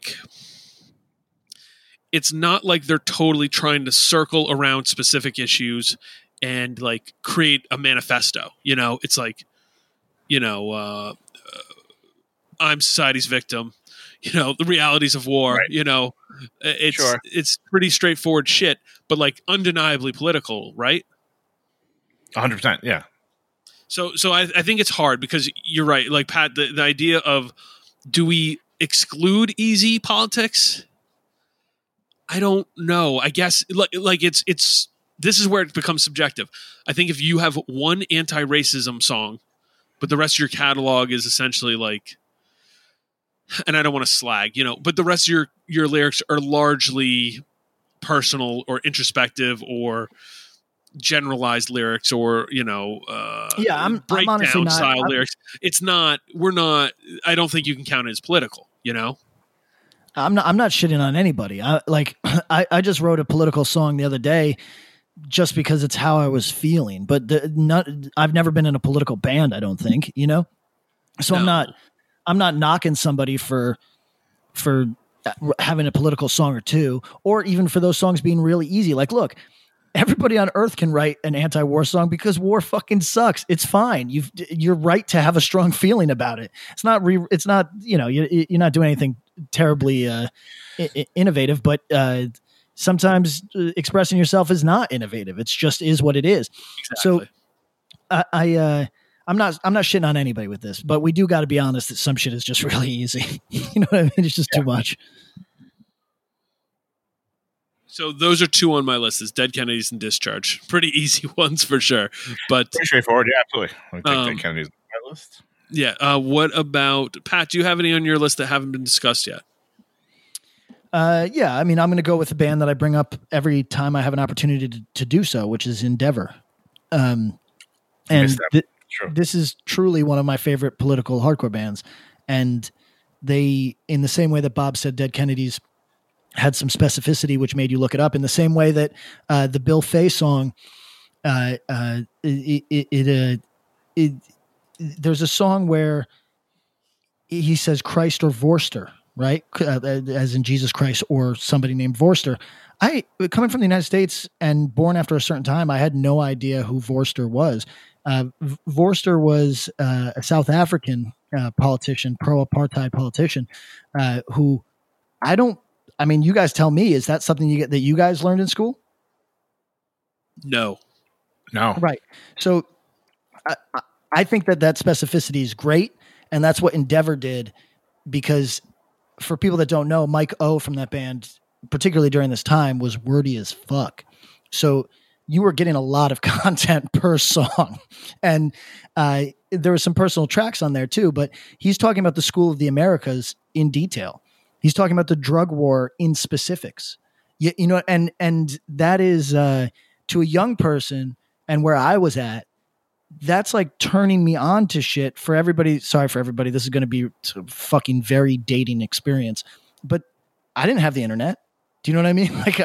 they're totally trying to circle around specific issues and create a manifesto. It's I'm society's victim. The realities of war.
Right.
It's pretty straightforward shit, but like undeniably political, right?
100%. Yeah.
So I think it's hard because you're right. Like Pat, the idea of, do we exclude easy politics? I don't know. I guess like it's this is where it becomes subjective. I think if you have one anti-racism song, but the rest of your catalog is essentially like, and I don't want to slag, but the rest of your lyrics are largely personal or introspective or generalized lyrics or
I'm
breakdown
honestly not,
style lyrics. It's not. I don't think you can count it as political.
I'm not shitting on anybody. I just wrote a political song the other day just because it's how I was feeling. But I've never been in a political band, I don't think, So no. I'm not knocking somebody for having a political song or two, or even for those songs being really easy. Like, look, everybody on earth can write an anti-war song because war fucking sucks. It's fine. You're right to have a strong feeling about it. It's not you're not doing anything terribly innovative, but sometimes expressing yourself is not innovative. It's just is what it is.
Exactly.
So I'm not shitting on anybody with this, but we do got to be honest that some shit is just really easy. You know what I mean? It's just too much.
So
those are two on my list: is Dead Kennedys and Discharge. Pretty easy ones for sure, but
pretty straightforward. Yeah, absolutely. I think Dead Kennedys on my list.
Yeah. What about Pat? Do you have any on your list that haven't been discussed yet?
Yeah. I mean, I'm going to go with the band that I bring up every time I have an opportunity to do so, which is Endeavor. This is truly one of my favorite political hardcore bands, and they, in the same way that Bob said, Dead Kennedys had some specificity, which made you look it up. In the same way that the Bill Fay song, there's a song where he says Christ or Vorster, right? As in Jesus Christ or somebody named Vorster. Coming from the United States and born after a certain time, I had no idea who Vorster was. Vorster was a South African politician, pro-apartheid politician, who you guys tell me, is that something that you guys learned in school?
No.
Right. So I think that specificity is great. And that's what Endeavor did, because for people that don't know, Mike O from that band, particularly during this time, was wordy as fuck. So you were getting a lot of content per song. And there were some personal tracks on there too, but he's talking about the School of the Americas in detail. He's talking about the drug war in specifics, and that is to a young person, and where I was at, that's like turning me on to shit. For everybody, sorry for everybody, this is going to be a fucking very dating experience, but I didn't have the internet. Do you know what I mean? Like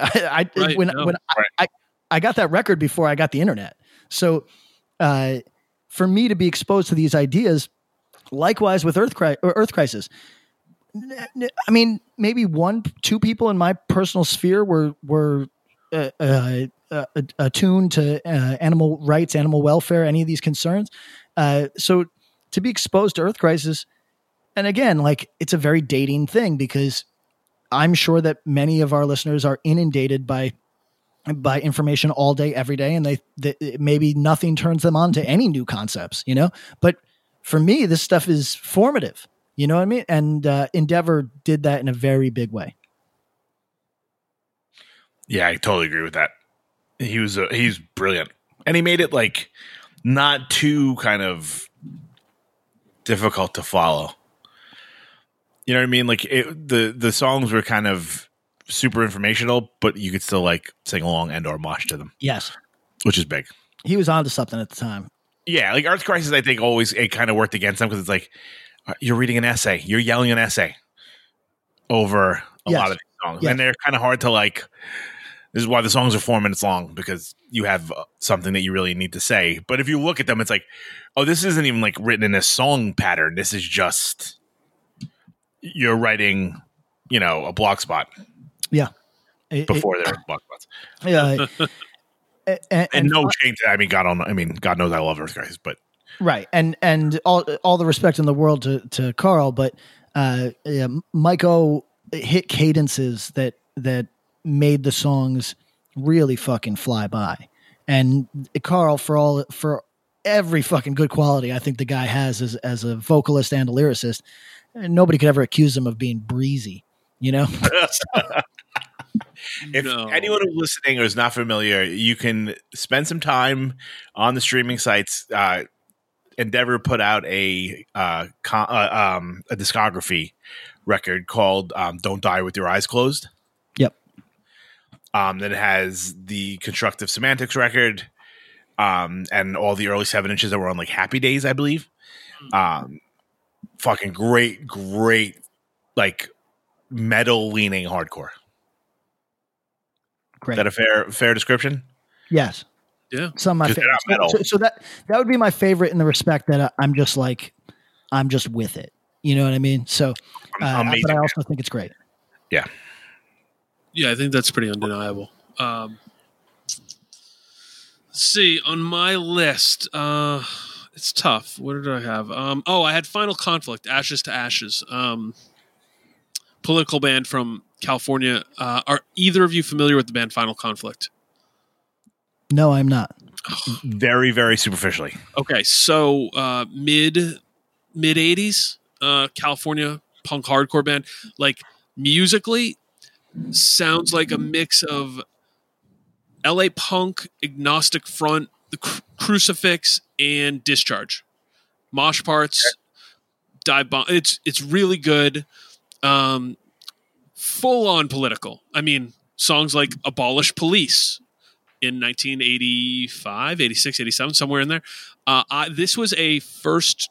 I got that record before I got the internet. So for me to be exposed to these ideas, likewise with Earth Crisis. I mean, maybe 1-2 people in my personal sphere were attuned to animal rights, animal welfare, any of these concerns. So to be exposed to Earth Crisis, and again, like, it's a very dating thing, because I'm sure that many of our listeners are inundated by information all day, every day, and they maybe nothing turns them on to any new concepts, But for me, this stuff is formative. You know what I mean? And Endeavor did that in a very big way.
Yeah, I totally agree with that. He's brilliant. And he made it like not too kind of difficult to follow. You know what I mean? Like the songs were kind of super informational, but you could still like sing along and or mosh to them.
Yes.
Which is big.
He was onto something at the time.
Yeah, like Earth Crisis, I think it kind of worked against him, because it's like, you're reading an essay, you're yelling an essay over a lot of these songs. Yes. And they're kind of hard to like. This is why the songs are 4 minutes long, because you have something that you really need to say. But if you look at them, it's like, oh, this isn't even like written in a song pattern. This is just, you're writing, a block spot.
Yeah.
Before there were block spots.
Yeah.
and no shame to, God knows I love Earth Crisis, but
Right. And all the respect in the world to Carl, but Mike O hit cadences that made the songs really fucking fly by. And Carl, for every fucking good quality I think the guy has as a vocalist and a lyricist, nobody could ever accuse him of being breezy, you know?
If anyone who's listening or is not familiar, you can spend some time on the streaming sites. Endeavor put out a discography record called "Don't Die with Your Eyes Closed."
Yep.
That has the Constructive Semantics record, and all the early 7-inches that were on like Happy Days, I believe. Fucking great, like metal leaning hardcore.
Great.
Is that a fair description?
Yes.
Yeah.
Some of my favorites. So that would be my favorite in the respect that I'm just with it. You know what I mean? So, but I also think it's great.
Yeah.
Yeah, I think that's pretty undeniable. Let's see, on my list, it's tough. What did I have? I had Final Conflict, Ashes to Ashes. Political band from California. Are either of you familiar with the band Final Conflict?
No, I'm not.
Very, very superficially.
Okay, so mid 80s, California punk hardcore band. Like musically, sounds like a mix of LA Punk, Agnostic Front, the Crucifix, and Discharge. Mosh Parts, Dive Bomb. It's really good. Full on political. I mean, songs like Abolish Police in 1985, 86, 87, somewhere in there. This was a first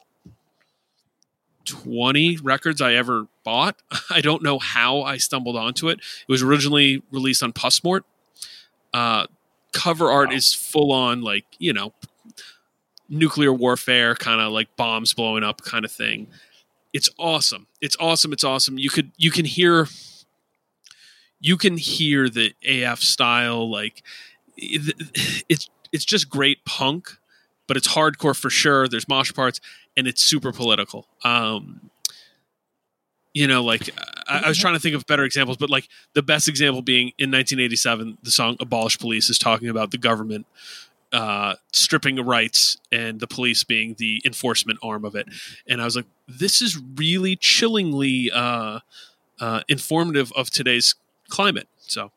20 records I ever bought. I don't know how I stumbled onto it. It was originally released on Pussmort. Cover art is full on, like, you know, nuclear warfare, kind of like bombs blowing up kind of thing. It's awesome. It's awesome. You can hear the AF style, like it's just great punk, but it's hardcore for sure. There's mosh parts, and it's super political. You know, like I was trying to think of better examples, but like the best example being in 1987, the song "Abolish Police" is talking about the government stripping rights and the police being the enforcement arm of it. And I was like, this is really chillingly informative of today's climate. So,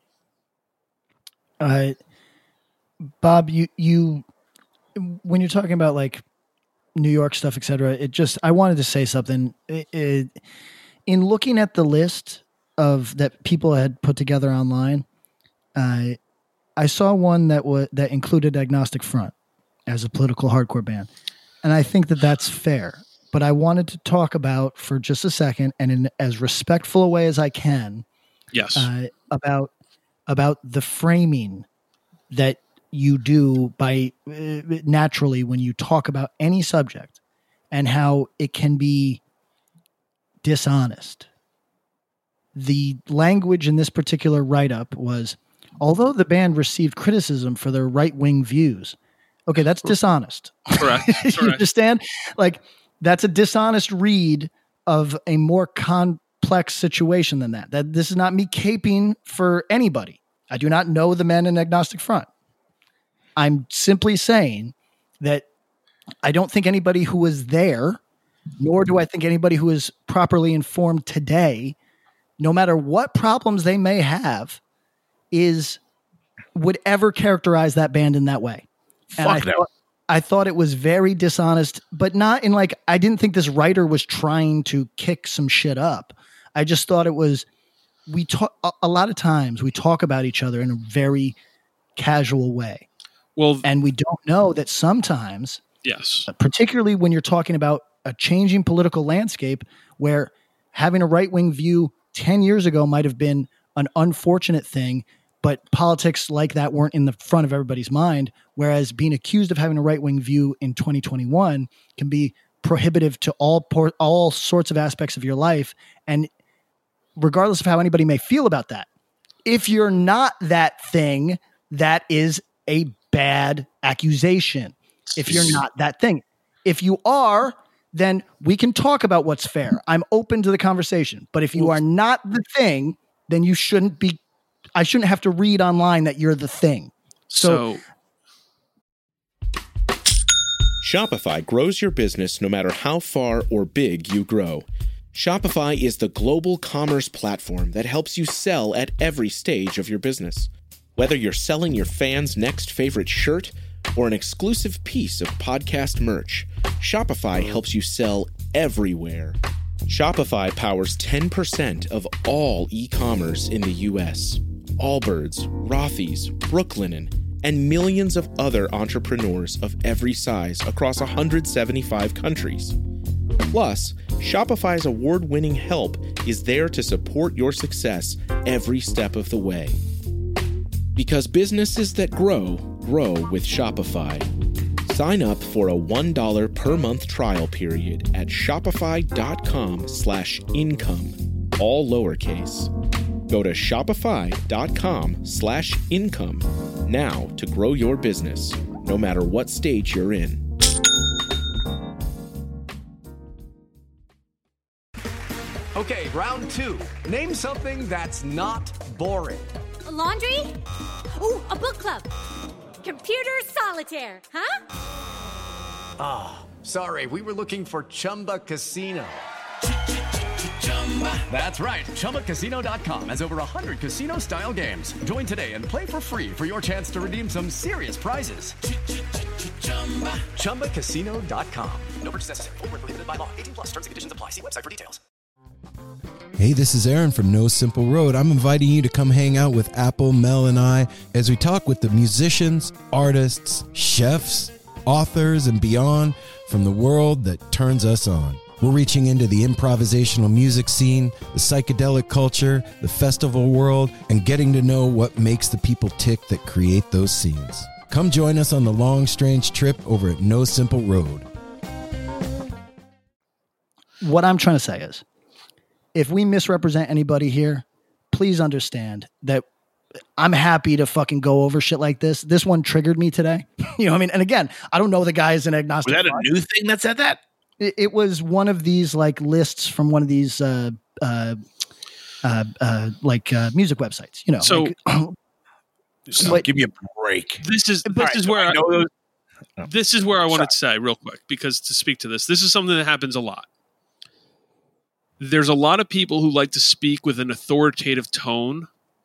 Bob, you when you're talking about like New York stuff, etc., I wanted to say something. In looking at the list of that people had put together online, I saw one that included Agnostic Front as a political hardcore band, and I think that that's fair. But I wanted to talk about for just a second, and in as respectful a way as I can,
yes,
about the framing that you do by naturally when you talk about any subject, and how it can be dishonest. The language in this particular write-up was, although the band received criticism for their right-wing views. Okay, that's dishonest.
Correct.
You understand? Like, that's a dishonest read of a more complex situation than that. That this is not me caping for anybody. I do not know the men in Agnostic Front. I'm simply saying that I don't think anybody who was there, nor do I think anybody who is properly informed today, no matter what problems they may have, would ever characterize that band in that way. And I thought it was very dishonest, but not in like, I didn't think this writer was trying to kick some shit up. I just thought it was, a lot of times we talk about each other in a very casual way.
Well,
and we don't know that sometimes,
yes,
particularly when you're talking about a changing political landscape where having a right-wing view 10 years ago might have been an unfortunate thing, but politics like that weren't in the front of everybody's mind. Whereas being accused of having a right-wing view in 2021 can be prohibitive to all sorts of aspects of your life. And regardless of how anybody may feel about that, if you're not that thing, that is a bad accusation. If you're not that thing, If you are, then we can talk about what's fair. I'm open to the conversation. But if you are not the thing, then you shouldn't be. I shouldn't have to read online that you're the thing. So
Shopify grows your business no matter how far or big you grow. Shopify is the global commerce platform that helps you sell at every stage of your business. Whether you're selling your fans' next favorite shirt or an exclusive piece of podcast merch, Shopify helps you sell everywhere. Shopify powers 10% of all e-commerce in the U.S. Allbirds, Rothy's, Brooklinen, and millions of other entrepreneurs of every size across 175 countries. Plus, Shopify's award-winning help is there to support your success every step of the way. Because businesses that grow, grow with Shopify. Sign up for a $1 per month trial period at shopify.com/income, all lowercase. Go to shopify.com/income now to grow your business, no matter what stage you're in.
Okay, round two. Name something that's not boring.
A laundry? Ooh, a book club. Computer solitaire, huh?
Ah, sorry, we were looking for Chumba Casino. That's right, ChumbaCasino.com has over 100 casino-style games. Join today and play for free for your chance to redeem some serious prizes. ChumbaCasino.com. No purchase necessary. Void where prohibited by law. 18+ terms and conditions apply. See website for details.
Hey, this is Aaron from No Simple Road. I'm inviting you to come hang out with Apple, Mel, and I as we talk with the musicians, artists, chefs, authors, and beyond from the world that turns us on. We're reaching into the improvisational music scene, the psychedelic culture, the festival world, and getting to know what makes the people tick that create those scenes. Come join us on the long, strange trip over at No Simple Road.
What I'm trying to say is, if we misrepresent anybody here, please understand that I'm happy to fucking go over shit like this. This one triggered me today. You know what I mean? And again, I don't know the guy is an agnostic.
Was that a new thing that said that?
It was one of these like lists from one of these music websites, you know.
So,
like,
give me a break.
This is where I wanted to say real quick, because to speak to this is something that happens a lot. There's a lot of people who like to speak with an authoritative tone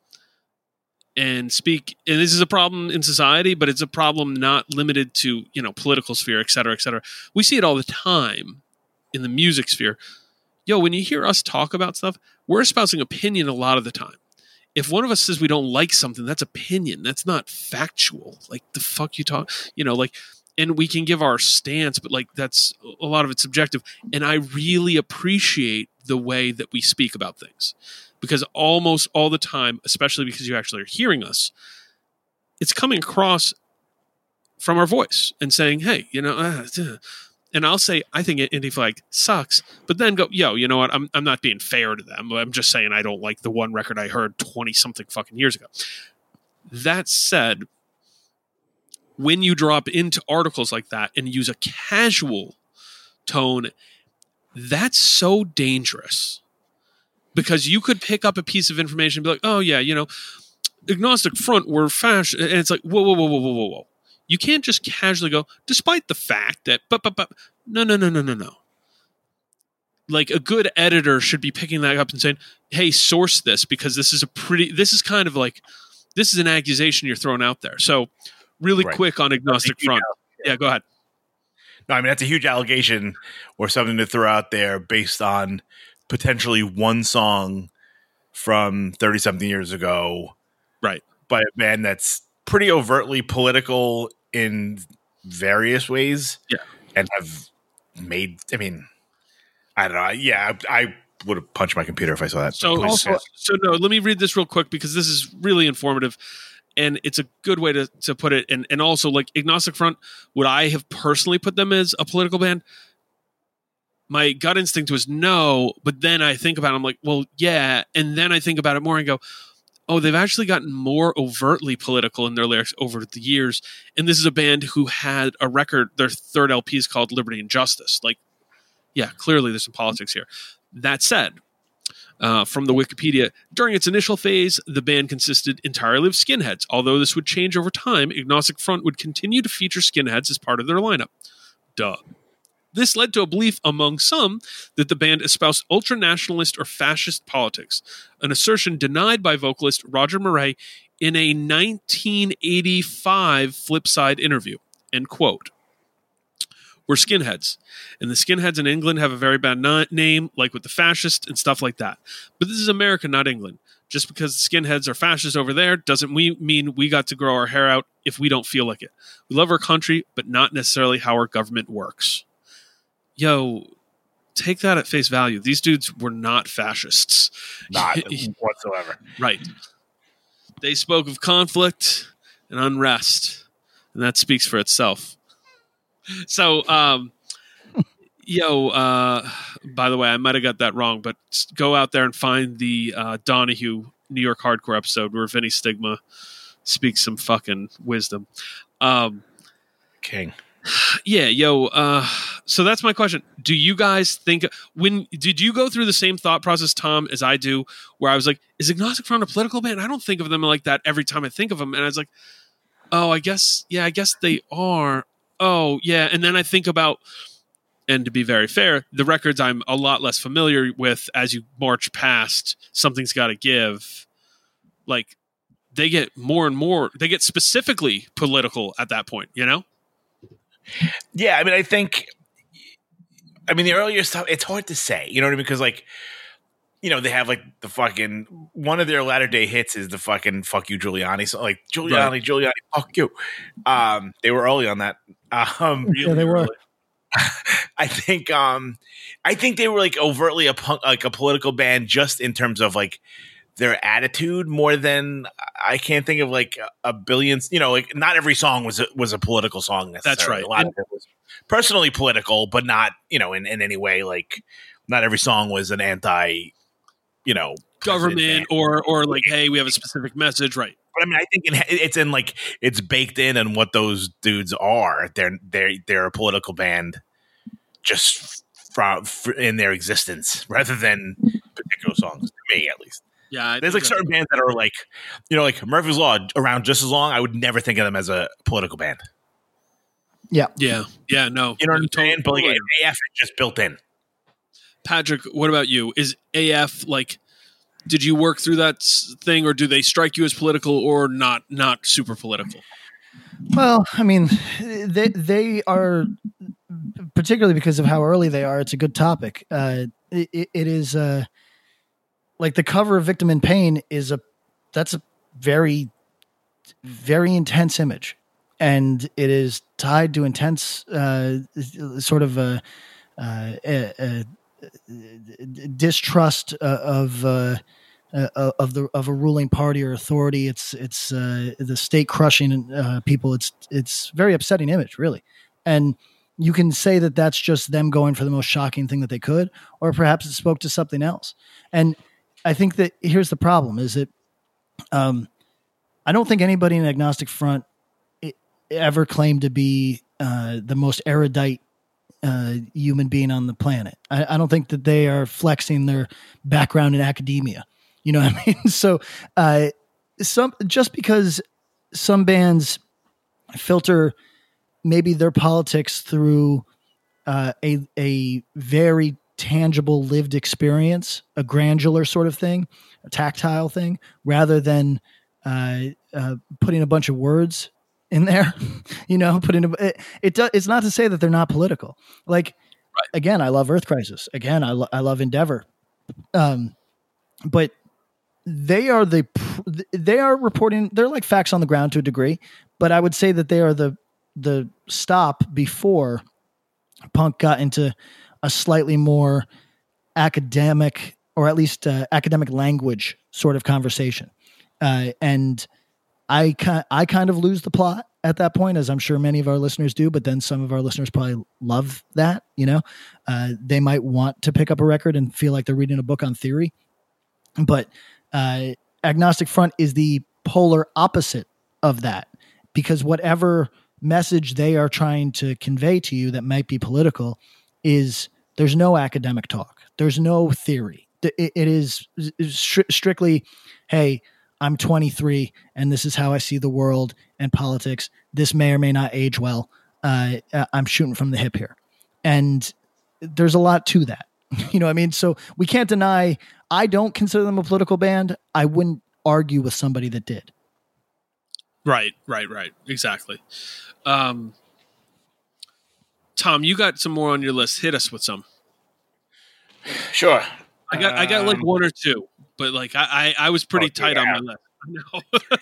and speak, and this is a problem in society, but it's a problem not limited to, you know, political sphere, et cetera, et cetera. We see it all the time in the music sphere. Yo, when you hear us talk about stuff, we're espousing opinion a lot of the time. If one of us says we don't like something, that's opinion. That's not factual. Like, the fuck you talk, you know, like, and we can give our stance, but like, that's a lot of it's subjective. And I really appreciate the way that we speak about things, because almost all the time, especially because you actually are hearing us, it's coming across from our voice and saying, hey, you know, and I'll say, I think Indie Flag sucks, but then go, yo, you know what? I'm not being fair to them. I'm just saying I don't like the one record I heard 20 something fucking years ago. That said, when you drop into articles like that and use a casual tone, that's so dangerous, because you could pick up a piece of information and be like, oh yeah, you know, Agnostic Front were fashion. And it's like, whoa. You can't just casually go, despite the fact that, but, no. Like, a good editor should be picking that up and saying, hey, source this, because this is kind of like, this is an accusation you're throwing out there. So really quick on Agnostic Front. Yeah, go ahead.
No, I mean, that's a huge allegation or something to throw out there based on potentially one song from 30-something years ago.
Right.
By a band that's pretty overtly political in various ways.
Yeah.
And have made, I mean, I don't know. Yeah, I would have punched my computer if I saw that.
So no, let me read this real quick, because this is really informative. And it's a good way to put it. And also, like, Agnostic Front, would I have personally put them as a political band? My gut instinct was no, but then I think about it, I'm like, well, yeah. And then I think about it more and go, oh, they've actually gotten more overtly political in their lyrics over the years. And this is a band who had a record, their third LP is called Liberty and Justice. Like, yeah, clearly there's some politics here. That said, from the Wikipedia, during its initial phase, the band consisted entirely of skinheads. Although this would change over time, Agnostic Front would continue to feature skinheads as part of their lineup. Duh. This led to a belief among some that the band espoused ultra-nationalist or fascist politics, an assertion denied by vocalist Roger Murray in a 1985 Flipside interview. End quote. We're skinheads, and the skinheads in England have a very bad name, like with the fascists and stuff like that. But this is America, not England. Just because the skinheads are fascists over there doesn't mean we got to grow our hair out if we don't feel like it. We love our country, but not necessarily how our government works. Yo, take that at face value. These dudes were not fascists.
Not whatsoever.
Right. They spoke of conflict and unrest, and that speaks for itself. So, by the way, I might have got that wrong, but go out there and find the Donahue New York Hardcore episode where Vinny Stigma speaks some fucking wisdom.
King.
Yeah, so that's my question. Do you guys think, did you go through the same thought process, Tom, as I do, where I was like, is Agnostic Front a political band? I don't think of them like that every time I think of them. And I was like, oh, I guess they are. Oh, yeah. And then I think about, and to be very fair, the records I'm a lot less familiar with as you march past Something's Gotta Give. Like, they get more and more, they get specifically political at that point, you know?
Yeah, I mean, the earlier stuff, it's hard to say, you know what I mean? Because, like, you know, they have, like, the fucking, one of their latter day hits is the fucking fuck you, Giuliani. So, like, Giuliani, right. Giuliani, fuck you. They were early on that.
Yeah, they were.
I think they were, like, overtly a political band just in terms of, like, their attitude more than I can't think of like a billion, you know, like not every song was a political song necessarily.
That's right.
A lot of it was personally political, but not, you know, in any way, like not every song was an anti, you know,
government or like, hey, we have a specific message. Right.
But I mean, I think it's baked in what those dudes are. They're a political band just in their existence rather than particular songs, to me at least.
Yeah,
there's like certain bands that are like, you know, like Murphy's Law around just as long. I would never think of them as a political band.
Yeah,
no,
you know what I'm saying? But like AF is just built in.
Patrick, what about you? Is AF like? Did you work through that thing, or do they strike you as political or not super political?
Well, I mean, they are, particularly because of how early they are. It's a good topic. It is. Like the cover of Victim in Pain that's a very, very intense image, and it is tied to intense sort of a distrust of a ruling party or authority. It's the state crushing people. It's very upsetting image, really, and you can say that that's just them going for the most shocking thing that they could, or perhaps it spoke to something else. And I think that here's the problem is that I don't think anybody in Agnostic Front ever claimed to be the most erudite human being on the planet. I don't think that they are flexing their background in academia. You know what I mean? So just because some bands filter maybe their politics through a very tangible lived experience, a granular sort of thing, a tactile thing, rather than putting a bunch of words in there, you know, it's not to say that they're not political. Like, right. Again, I love Earth Crisis. Again, I love Endeavor. But they are reporting, they're like facts on the ground to a degree, but I would say that they are the stop before punk got into a slightly more academic, or at least academic language sort of conversation. And I kind of lose the plot at that point, as I'm sure many of our listeners do, but then some of our listeners probably love that, you know, they might want to pick up a record and feel like they're reading a book on theory. But Agnostic Front is the polar opposite of that, because whatever message they are trying to convey to you that might be political is there's no academic talk. There's no theory. It is strictly, hey, I'm 23 and this is how I see the world and politics. This may or may not age well. I'm shooting from the hip here. And there's a lot to that. You know what I mean? So we can't deny, I don't consider them a political band. I wouldn't argue with somebody that did.
Right. Exactly. Tom, you got some more on your list. Hit us with some.
Sure.
I got like one or two, but like I was pretty tight on my list. No.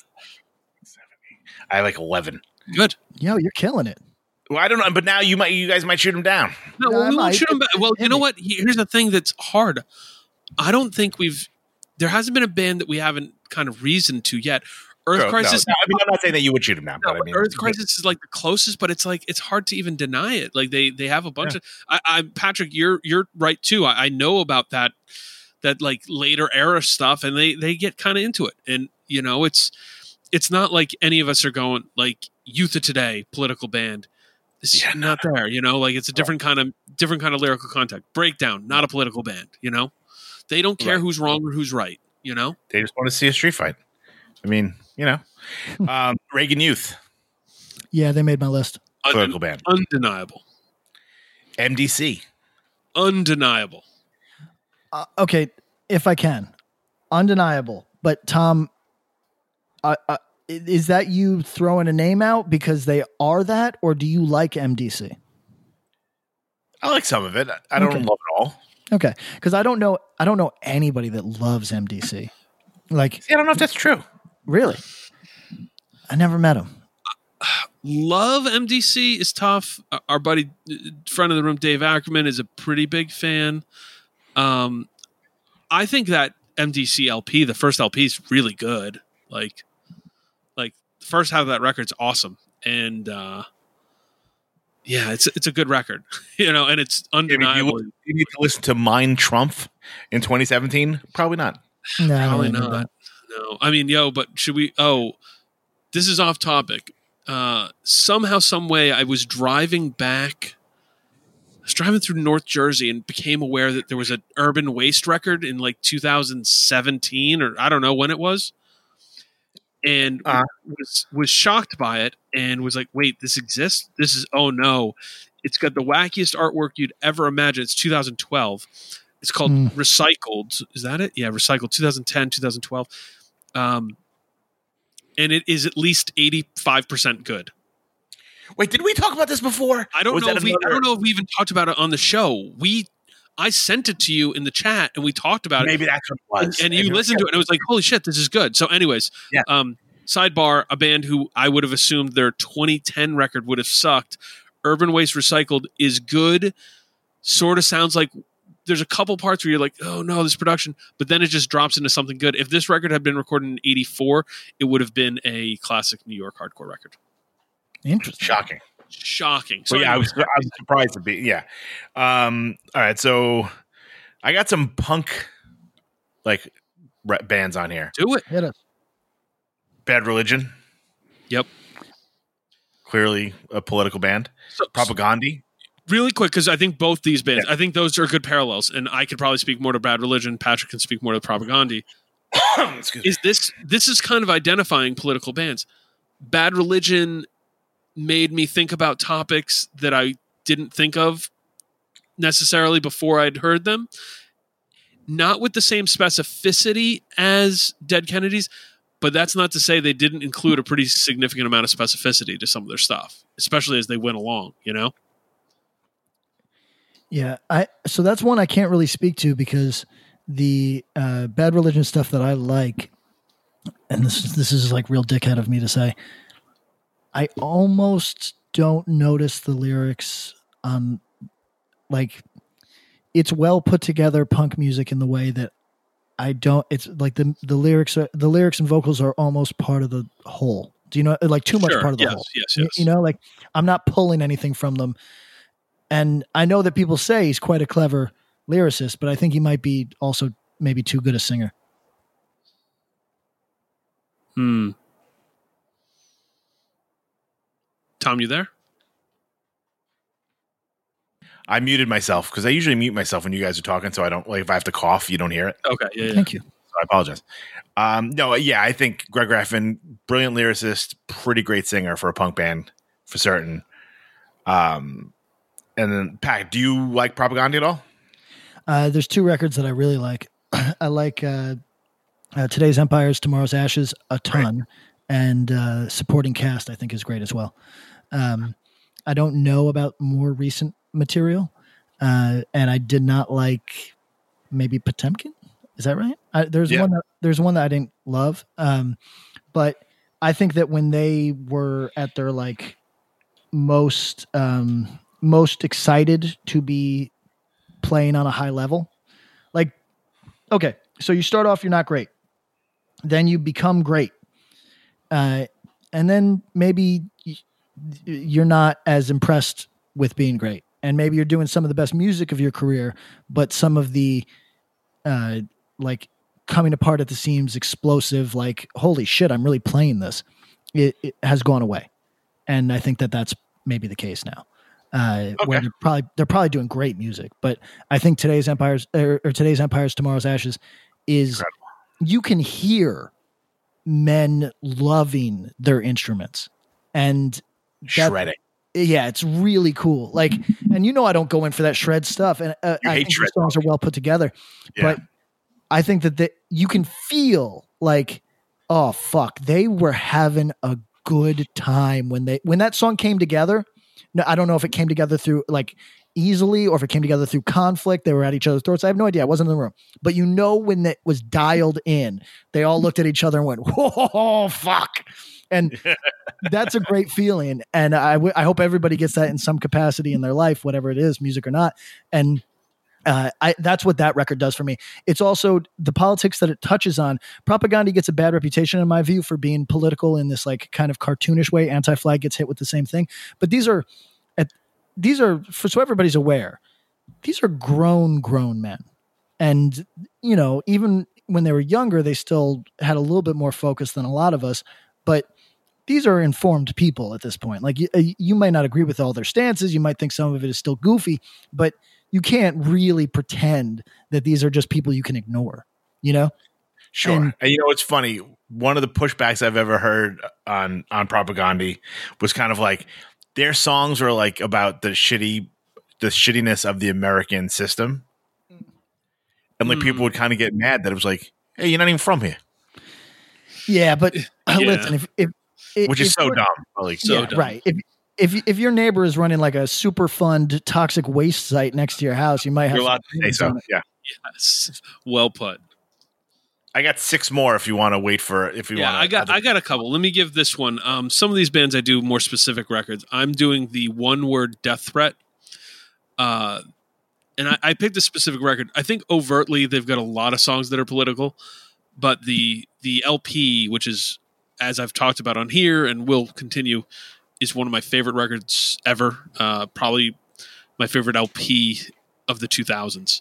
I have like 11.
Good.
Yo, you're killing it.
Well, I don't know, but now you guys might shoot him down.
No, we won't shoot him back. Well, you know what? Here's the thing that's hard. I don't think there hasn't been a band that we haven't kind of reasoned to yet. Earth Crisis.
No, I mean, I'm not saying that you would shoot him down.
No,
but I mean,
Earth Crisis is like the closest, but it's like it's hard to even deny it. Like they have a bunch of. Patrick, you're right too. I know about that like later era stuff, and they get kind of into it, and you know it's not like any of us are going like Youth of Today political band. It's not there, you know. Like it's a different kind of lyrical content. Breakdown, not a political band, you know. They don't care who's wrong or who's right, you know.
They just want to see a street fight. I mean, you know, Reagan Youth.
Yeah, they made my list.
Political band.
Undeniable.
MDC.
Undeniable.
Okay, if I can. Undeniable. But Tom, is that you throwing a name out because they are that, or do you like MDC?
I like some of it. I don't love it all.
Okay, because I don't know anybody that loves MDC. Like,
I don't know if that's true.
Really? I never met him.
Love MDC is tough. Our buddy, friend of the room, Dave Ackerman, is a pretty big fan. I think that MDC LP, the first LP, is really good. Like the first half of that record's awesome, and it's a good record, you know, and it's undeniable.
You need to listen to Mein Trumpf in 2017. Probably not.
No,
probably not. No, I mean, but should we? Oh, this is off topic. Somehow, some way, I was driving back. I was driving through North Jersey and became aware that there was an Urban Waste record in like 2017, or I don't know when it was, and was shocked by it and was like, "Wait, this exists? This is no! It's got the wackiest artwork you'd ever imagine." It's 2012. It's called Recycled. Is that it? Yeah, Recycled. 2010, 2012. And it is at least 85% good.
Wait, did we talk about this before?
I don't know if we even talked about it on the show. I sent it to you in the chat and we talked about it.
Maybe that's what it was.
And you listened to it and it was like, holy shit, this is good. So anyways, sidebar, a band who I would have assumed their 2010 record would have sucked. Urban Waste Recycled is good. Sort of sounds like there's a couple parts where you're like, oh no, this production, but then it just drops into something good. If this record had been recorded in 1984, it would have been a classic New York hardcore record.
Interesting.
Shocking.
So I was surprised to be. Yeah. All right. So I got some punk like bands on here.
Do it.
Hit us.
Bad Religion.
Yep.
Clearly a political band. Propagandhi.
Really quick, because I think both these bands, I think those are good parallels, and I could probably speak more to Bad Religion. Patrick can speak more to Propagandhi. This is kind of identifying political bands. Bad Religion made me think about topics that I didn't think of necessarily before I'd heard them. Not with the same specificity as Dead Kennedys, but that's not to say they didn't include a pretty significant amount of specificity to some of their stuff, especially as they went along, you know?
Yeah, so that's one I can't really speak to because the Bad Religion stuff that I like, and this is like real dickhead of me to say, I almost don't notice the lyrics on, like, it's well put together punk music in the way that I don't. It's like the lyrics and vocals are almost part of the whole. Do you know, like too much part of the whole?
Yes.
You know, like I'm not pulling anything from them. And I know that people say he's quite a clever lyricist, but I think he might be also maybe too good a singer.
Tom, you there?
I muted myself because I usually mute myself when you guys are talking, so I don't like if I have to cough, you don't hear it.
Okay, yeah.
Thank you.
So I apologize. No, yeah, I think Greg Graffin, brilliant lyricist, pretty great singer for a punk band for certain. And then Pat, do you like Propaganda at all?
There's two records that I really like. I like Today's Empires, Tomorrow's Ashes a ton, right. And Supporting Cast I think is great as well. I don't know about more recent material, and I did not like maybe Potemkin. Is that right? There's one that I didn't love, but I think that when they were at their like most excited to be playing on a high level, like, okay, so you start off, you're not great, then you become great, and then maybe you're not as impressed with being great, and maybe you're doing some of the best music of your career, but some of the like coming apart at the seams, explosive, like, holy shit, I'm really playing this, it has gone away. And I think that that's maybe the case now, where they're probably doing great music, but I think Today's Empires, Tomorrow's Ashes is incredible. You can hear men loving their instruments and
shredding.
Yeah, it's really cool. Like, and I don't go in for that shred stuff, and I think the songs are well put together, but I think that you can feel like, oh fuck, they were having a good time when that song came together. No, I don't know if it came together through like easily or if it came together through conflict. They were at each other's throats. I have no idea. I wasn't in the room, but when it was dialed in, they all looked at each other and went, "Whoa, fuck." And that's a great feeling. And I hope everybody gets that in some capacity in their life, whatever it is, music or not. And that's what that record does for me. It's also the politics that it touches on. Propaganda gets a bad reputation in my view for being political in this like kind of cartoonish way. Anti-Flag gets hit with the same thing, but these are so everybody's aware, these are grown men. And, even when they were younger, they still had a little bit more focus than a lot of us, but these are informed people at this point. Like you might not agree with all their stances. You might think some of it is still goofy, but you can't really pretend that these are just people you can ignore,
Sure. And it's funny. One of the pushbacks I've ever heard on Propaganda was kind of like their songs were like about the shittiness of the American system. And like people would kind of get mad that it was like, hey, you're not even from here.
Yeah, but listen,
which is so dumb. Like, so dumb.
Right. If your neighbor is running like a super fund toxic waste site next to your house, you might have.
You're allowed to say so. Yeah.
Yes. Well put.
I got 6 more if you want to wait for if you want.
I got a couple. Let me give this one. Some of these bands I do more specific records. I'm doing the One Word Death Threat. And I picked a specific record. I think overtly they've got a lot of songs that are political, but the LP, which is, as I've talked about on here and will continue, is one of my favorite records ever. Probably my favorite LP of the 2000s.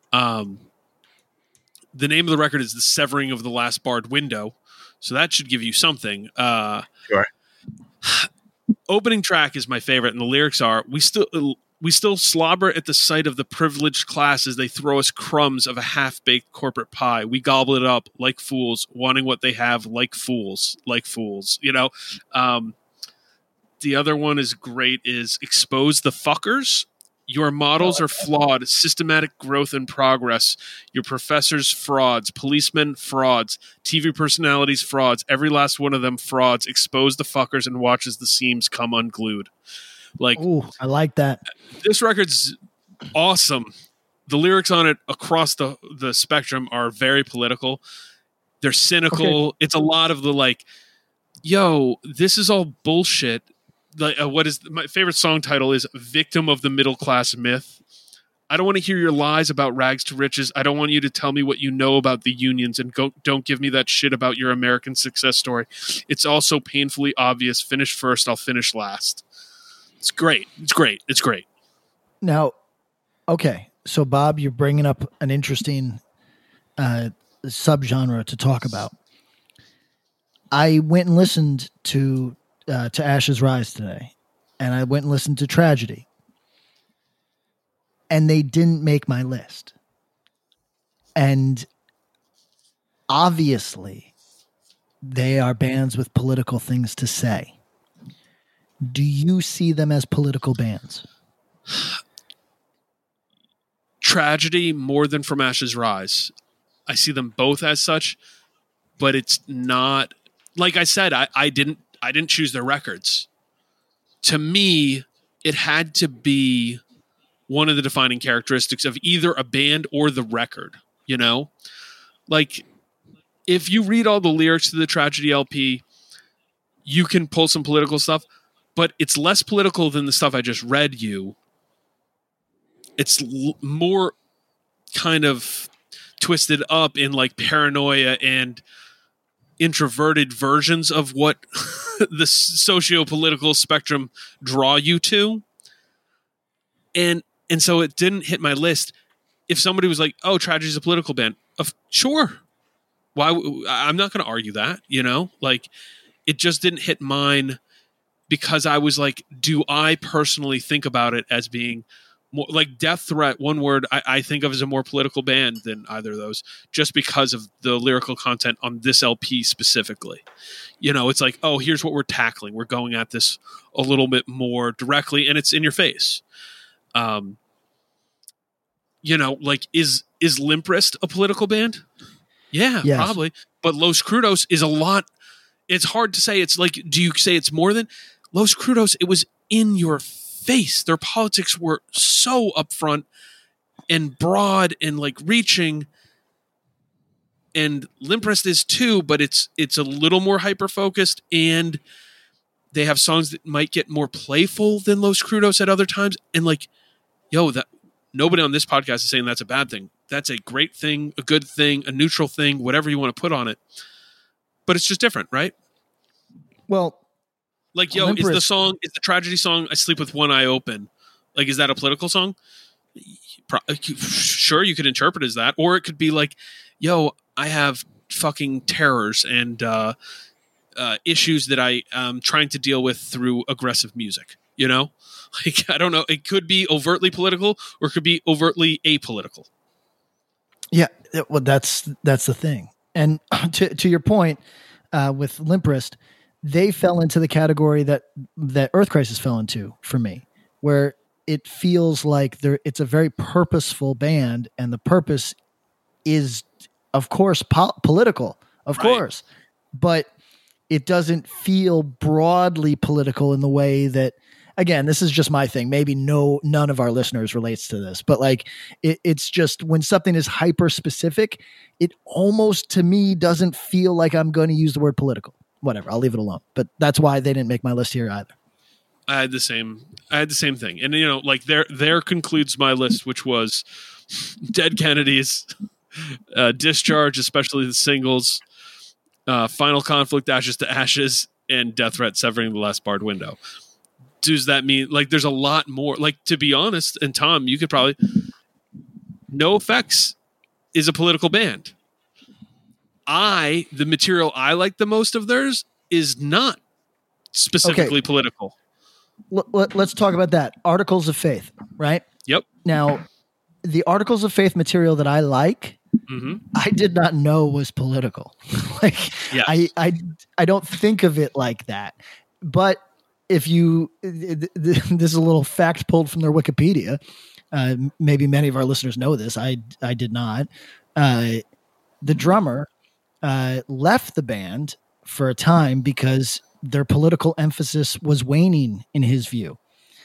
The name of the record is The Severing of the Last Barred Window. So that should give you something.
Sure.
Opening track is my favorite, and the lyrics are, we still slobber at the sight of the privileged class as they throw us crumbs of a half-baked corporate pie. We gobble it up like fools, wanting what they have like fools. The other one is great, is Expose the Fuckers. Your models are flawed, systematic growth and progress. Your professors frauds, policemen frauds, TV personalities frauds, every last one of them frauds. Expose the fuckers and watch as the seams come unglued. Like,
ooh, I like that.
This record's awesome. The lyrics on it across the spectrum are very political. They're cynical. Okay. It's a lot of the like, yo, this is all bullshit. Like, what is my favorite song title is Victim of the Middle Class Myth. I don't want to hear your lies about rags to riches. I don't want you to tell me what you know about the unions, and don't give me that shit about your American success story. It's all so painfully obvious. Finish first, I'll finish last. It's great. It's great. It's great.
Now, okay. So, Bob, you're bringing up an interesting subgenre to talk about. I went and listened to Ashes Rise today, and I went and listened to Tragedy, and they didn't make my list. And obviously, they are bands with political things to say. Do you see them as political bands?
Tragedy more than From Ashes Rise. I see them both as such, but it's not, like I said, I didn't choose their records. To me, it had to be one of the defining characteristics of either a band or the record, you know? Like, if you read all the lyrics to the Tragedy LP, you can pull some political stuff, but it's less political than the stuff I just read you. It's more kind of twisted up in like paranoia and introverted versions of what the socio-political spectrum draw you to. And so it didn't hit my list. If somebody was like, oh, Tragedy's a political band, sure. Why? I'm not going to argue that, you know, like it just didn't hit mine because I was like, do I personally think about it as being more like Death Threat, one word I think of as a more political band than either of those, just because of the lyrical content on this LP specifically. You know, it's like, oh, here's what we're tackling. We're going at this a little bit more directly, and it's in your face. You know, like is Limp Wrist a political band? Yeah, yes. Probably. But Los Crudos is a lot. It's hard to say. It's like, do you say it's more than Los Crudos? It was in your face. Their politics were so upfront and broad and like reaching, and Limp Wrist is too, but it's a little more hyper focused, and they have songs that might get more playful than Los Crudos at other times. And like, yo, that nobody on this podcast is saying that's a bad thing. That's a great thing, a good thing, a neutral thing, whatever you want to put on it. But it's just different, right?
Well,
like, yo, is the Tragedy song, I Sleep With One Eye Open, like, is that a political song? Sure, you could interpret it as that. Or it could be like, yo, I have fucking terrors and issues that I am trying to deal with through aggressive music, you know? Like, I don't know. It could be overtly political or it could be overtly apolitical.
Yeah, well, that's the thing. And to your point, with Limp Wrist, they fell into the category that Earth Crisis fell into for me, where it feels like it's a very purposeful band, and the purpose is, of course, political, of course, but it doesn't feel broadly political in the way that, again, this is just my thing. Maybe none of our listeners relates to this, but like it's just when something is hyper specific, it almost to me doesn't feel like I'm going to use the word political. Whatever, I'll leave it alone. But that's why they didn't make my list here either.
I had the same thing, and you know, like there concludes my list, which was Dead Kennedys, Discharge, especially the singles, Final Conflict, Ashes to Ashes, and Death Threat, Severing the Last Barred Window. Does that mean like there's a lot more? Like, to be honest, and Tom, you could probably, NoFX is a political band. The material I like the most of theirs is not specifically political.
Let's talk about that. Articles of Faith, right?
Yep.
Now, the Articles of Faith material that I like, I did not know was political. Like, yes. I don't think of it like that. But if you, this is a little fact pulled from their Wikipedia. Maybe many of our listeners know this. I did not. The drummer left the band for a time because their political emphasis was waning in his view.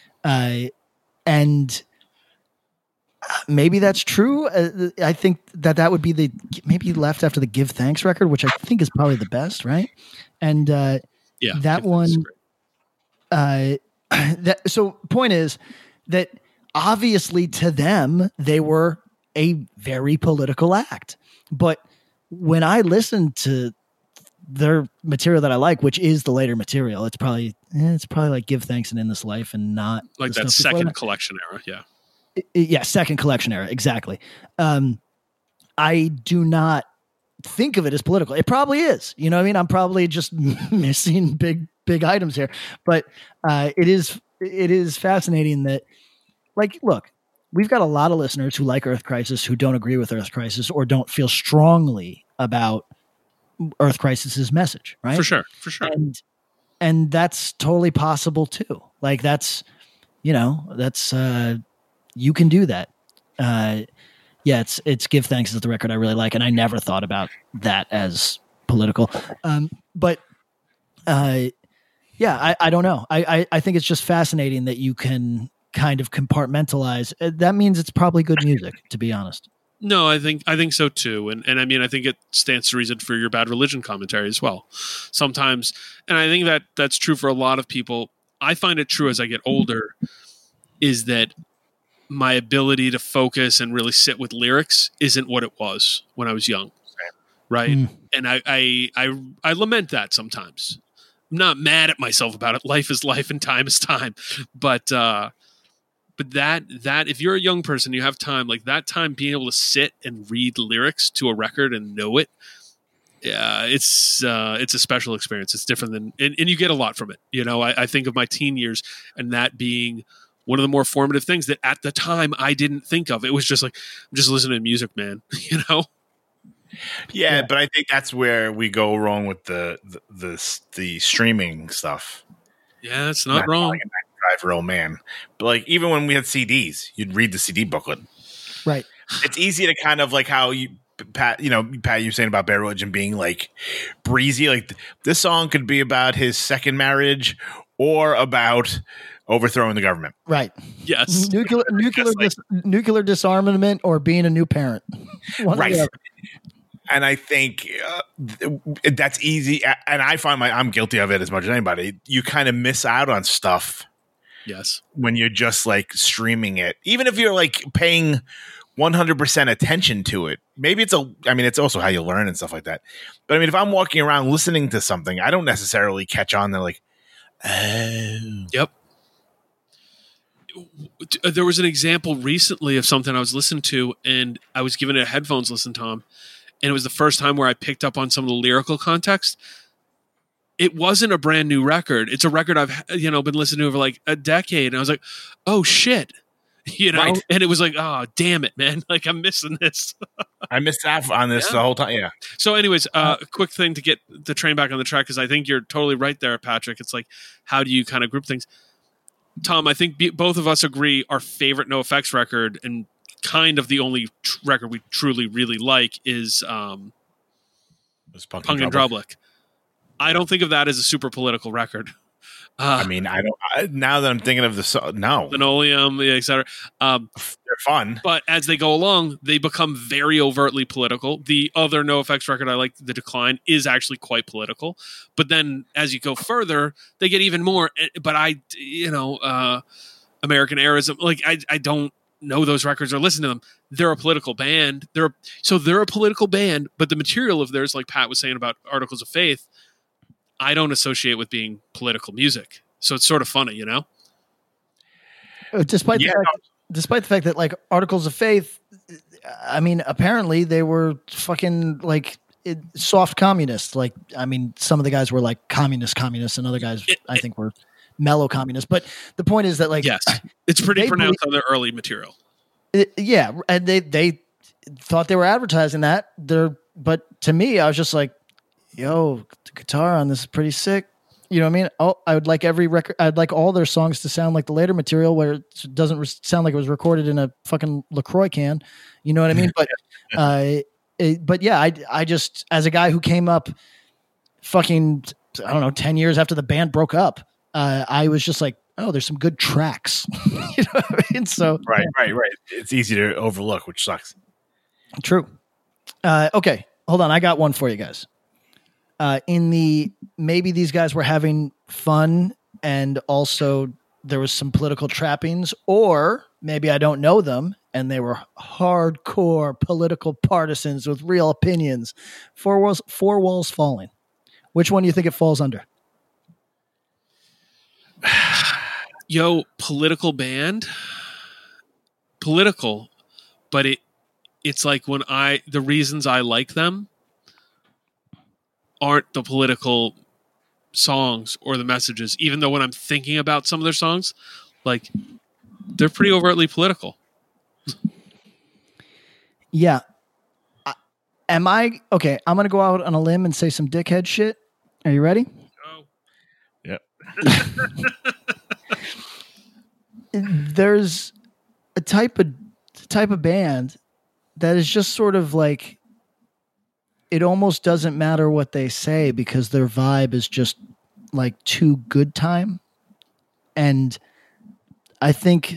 And maybe that's true. I think that would be maybe he left after the Give Thanks record, which I think is probably the best. Right. And that one, so point is that obviously to them, they were a very political act, but when I listen to their material that I like, which is the later material, it's probably like Give Thanks and In This Life, and not
like that second collection era. Yeah.
Yeah. Second collection era. Exactly. I do not think of it as political. It probably is. You know what I mean? I'm probably just missing big items here, but it is fascinating that, like, look, we've got a lot of listeners who like Earth Crisis, who don't agree with Earth Crisis or don't feel strongly about Earth Crisis's message, right?
For sure.
And that's totally possible too. Like that's you can do that. Yeah, it's Give Thanks is the record I really like, and I never thought about that as political. But I don't know. I think it's just fascinating that you can kind of compartmentalize. That means it's probably good music, to be honest.
No, I think so too, and I mean I think it stands to reason for your Bad Religion commentary as well. Sometimes, and I think that's true for a lot of people. I find it true as I get older, is that my ability to focus and really sit with lyrics isn't what it was when I was young, right? And I lament that sometimes. I'm not mad at myself about it. Life is life, and time is time, but that if you're a young person, you have time, like that time being able to sit and read lyrics to a record and know it. Yeah, it's a special experience. It's different than, and you get a lot from it. You know, I think of my teen years and that being one of the more formative things that at the time I didn't think of. It was just like, I'm just listening to music, man, you know?
Yeah, but I think that's where we go wrong with the streaming stuff.
Yeah, it's not wrong.
Like a 95-year-old man, but like even when we had CDs, you'd read the CD booklet.
Right.
It's easy to kind of like how Pat, you saying about Bad Religion being like breezy. Like this song could be about his second marriage or about overthrowing the government.
Right.
Yes.
Nuclear disarmament or being a new parent.
Right. And I think that's easy. And I find I'm guilty of it as much as anybody. You kind of miss out on stuff.
Yes.
When you're just like streaming it, even if you're like paying 100% attention to it, maybe it's also how you learn and stuff like that. But I mean, if I'm walking around listening to something, I don't necessarily catch on. They're like, oh.
Yep. There was an example recently of something I was listening to, and I was given it a headphones listen, Tom. And it was the first time where I picked up on some of the lyrical context. It wasn't a brand new record. It's a record I've been listening to for like a decade. And I was like, oh shit. Right. And it was like, oh, damn it, man. Like I'm missing this.
I missed out on this the whole time. Yeah.
So anyways, a quick thing to get the train back on the track, because I think you're totally right there, Patrick. It's like, how do you kind of group things? Tom, I think both of us agree our favorite NoFX record, and kind of the only record we truly really like, is Punk and Drublic. I don't think of that as a super political record.
I mean, I don't. Now that I'm thinking of the song, no,
Linoleum, etc.
They're fun,
but as they go along, they become very overtly political. The other NoFX record I like, The Decline, is actually quite political. But then as you go further, they get even more. But American Eras, like I don't know those records or listen to them. They're a political band. They're a political band, but the material of theirs, like Pat was saying about Articles of Faith, I don't associate with being political music. So it's sort of funny, you know?
Despite the fact that like Articles of Faith, I mean, apparently they were fucking like soft communists. Like, I mean, some of the guys were like communists, and other guys I think were mellow communists. But the point is that like,
yes, it's pretty pronounced on their early material.
And they thought they were advertising that. But to me, I was just like, yo, the guitar on this is pretty sick. You know what I mean? Oh, I would like every record. I'd like all their songs to sound like the later material, where it doesn't sound like it was recorded in a fucking LaCroix can. You know what I mean? But I just, as a guy who came up fucking, I don't know, 10 years after the band broke up, I was just like, oh, there's some good tracks. You know what I mean? So
right. It's easy to overlook, which sucks.
True. Okay, hold on. I got one for you guys. Maybe these guys were having fun and also there was some political trappings, or maybe I don't know them and they were hardcore political partisans with real opinions. Four Walls Falling. Which one do you think it falls under?
Yo, political band. Political, but it's like the reasons I like them aren't the political songs or the messages, even though when I'm thinking about some of their songs, like they're pretty overtly political.
Yeah. Am I okay? I'm going to go out on a limb and say some dickhead shit. Are you ready?
Oh.
Yep.
There's a type of band that is just sort of like, it almost doesn't matter what they say because their vibe is just like too good time. And I think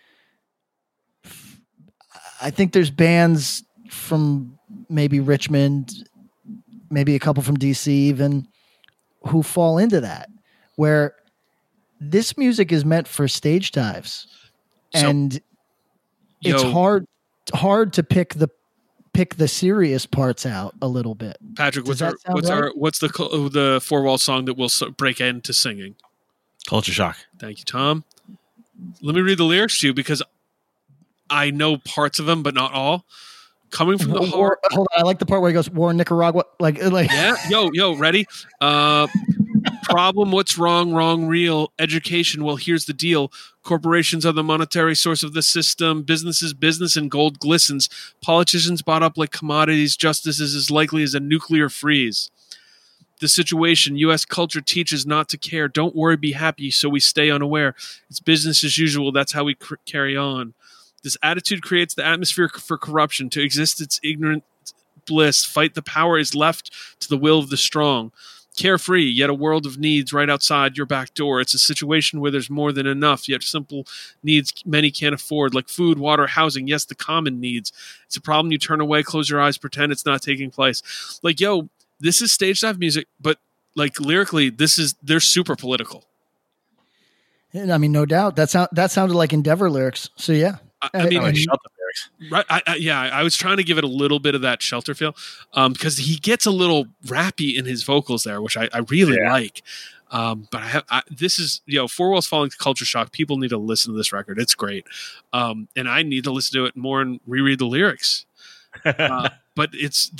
there's bands from maybe Richmond, maybe a couple from DC even, who fall into that, where this music is meant for stage dives. And it's hard to pick the serious parts out a little bit.
Patrick, what's the four wall song that we'll break into singing?
Culture Shock.
Thank you, Tom. Let me read the lyrics to you because I know parts of them, but not all. Coming from the heart.
Hold on, I like the part where he goes, "War in Nicaragua." Like
yeah, yo, ready? Problem, what's wrong, real. Education, well, here's the deal. Corporations are the monetary source of the system. Business is business and gold glistens. Politicians bought up like commodities. Justice is as likely as a nuclear freeze. The situation, U.S. culture teaches not to care. Don't worry, be happy, so we stay unaware. It's business as usual. That's how we carry on. This attitude creates the atmosphere for corruption. To exist, it's ignorant bliss. Fight the power is left to the will of the strong. Carefree, yet a world of needs right outside your back door. It's a situation where there's more than enough, yet simple needs many can't afford, like food, water, housing. Yes, the common needs. It's a problem you turn away, close your eyes, pretend it's not taking place. Like, yo, this is stage dive music, but like lyrically, they're super political.
I mean, no doubt. That sounded like Endeavor lyrics. So yeah.
I mean, right? I was trying to give it a little bit of that Shelter feel, because he gets a little rappy in his vocals there, which I really like. But this is Four Walls Falling to Culture Shock. People need to listen to this record. It's great, and I need to listen to it more and reread the lyrics. But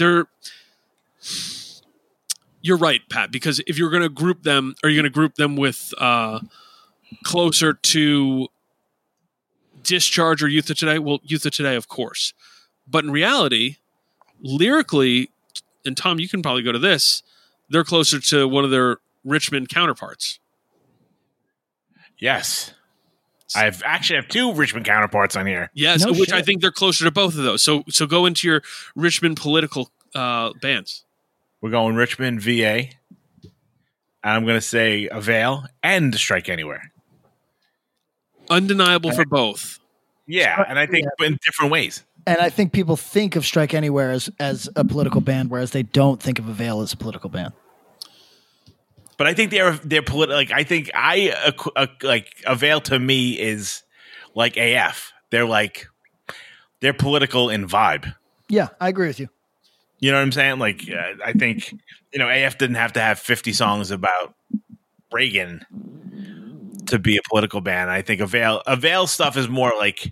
you're right, Pat. Because if you're going to group them, are you going to group them with closer to Discharge or Youth of Today? Well, Youth of Today, of course. But in reality, lyrically, and Tom, you can probably go to this, they're closer to one of their Richmond counterparts.
Yes. I have two Richmond counterparts on here.
Yes, which I think they're closer to both of those. So go into your Richmond political bands.
We're going Richmond, VA. I'm going to say Avail and Strike Anywhere.
Undeniable for both.
Yeah, and I think in different ways.
And I think people think of Strike Anywhere as a political band, whereas they don't think of Avail as a political band.
But I think they're political. Like I think like Avail to me is like AF. They're political in vibe.
Yeah, I agree with you.
You know what I'm saying? Like I think AF didn't have to have 50 songs about Reagan to be a political band. I think Avail stuff is more like,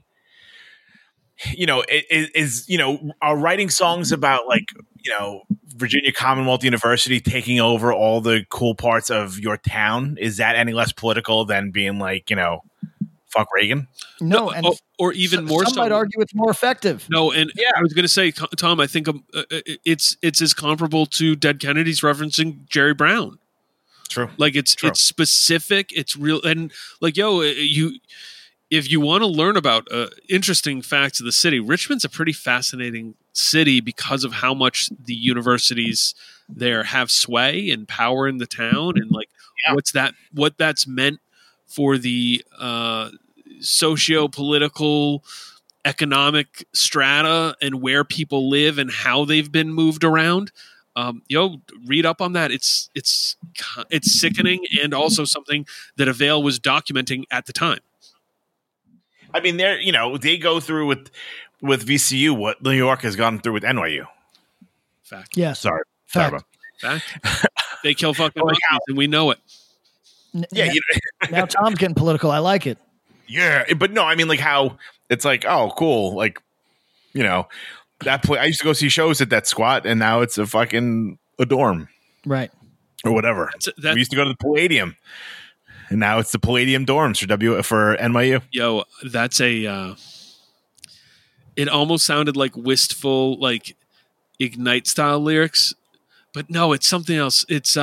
are writing songs about like, Virginia Commonwealth University taking over all the cool parts of your town. Is that any less political than being like, fuck Reagan?
No, and
or even more.
Some might argue it's more effective.
No, and I was going to say, Tom, I think it's as comparable to Dead Kennedys referencing Jerry Brown.
True.
Like it's specific. It's real. And like, if you want to learn about interesting facts of the city, Richmond's a pretty fascinating city because of how much the universities there have sway and power in the town, and like what that's meant for the socio-political, economic strata and where people live and how they've been moved around. Read up on that. It's sickening, and also something that Avail was documenting at the time.
I mean, they go through with VCU what New York has gone through with NYU.
Fact.
Yeah.
Sorry.
Fact.
They kill fucking monkeys, and we know it.
Yeah.
Now Tom's getting political. I like it.
Yeah, but no, I mean like how it's like, oh, cool, like that place. I used to go see shows at that squat, and now it's a dorm.
Right.
Or whatever. We used to go to the Palladium, and now it's the Palladium dorms for NYU.
Yo, that's a. It almost sounded like wistful, like Ignite style lyrics, but no, it's something else. It's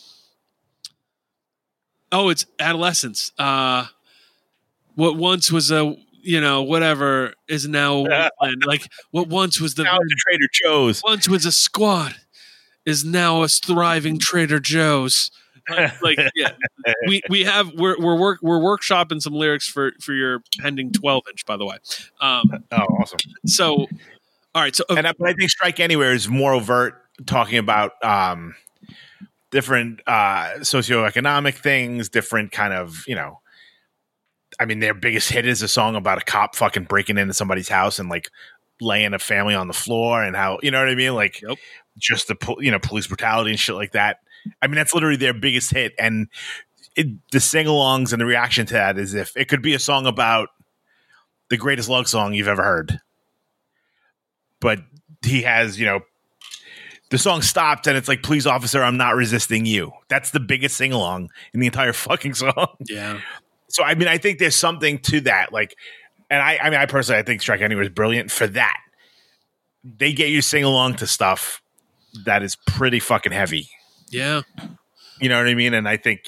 it's Adolescence. What once was a whatever is now like what once was the
Trader Joe's.
Once was a squad is now a thriving Trader Joe's. Like yeah, we're workshopping some lyrics for your pending 12-inch, by the way.
Awesome.
So, all right. So,
but I think Strike Anywhere is more overt, talking about different socioeconomic things, different kind of I mean, their biggest hit is a song about a cop fucking breaking into somebody's house and like laying a family on the floor, and how what I mean, like just the police brutality and shit like that. I mean, that's literally their biggest hit, and the sing-alongs and the reaction to that is if it could be a song about the greatest love song you've ever heard, but he has, the song stopped and it's like, please, officer, I'm not resisting you. That's the biggest sing-along in the entire fucking song.
Yeah.
So, I mean, I think there's something to that. Like, and I personally, I think Strike Anywhere is brilliant for that. They get you sing along to stuff that is pretty fucking heavy.
Yeah.
You know what I mean? And I think,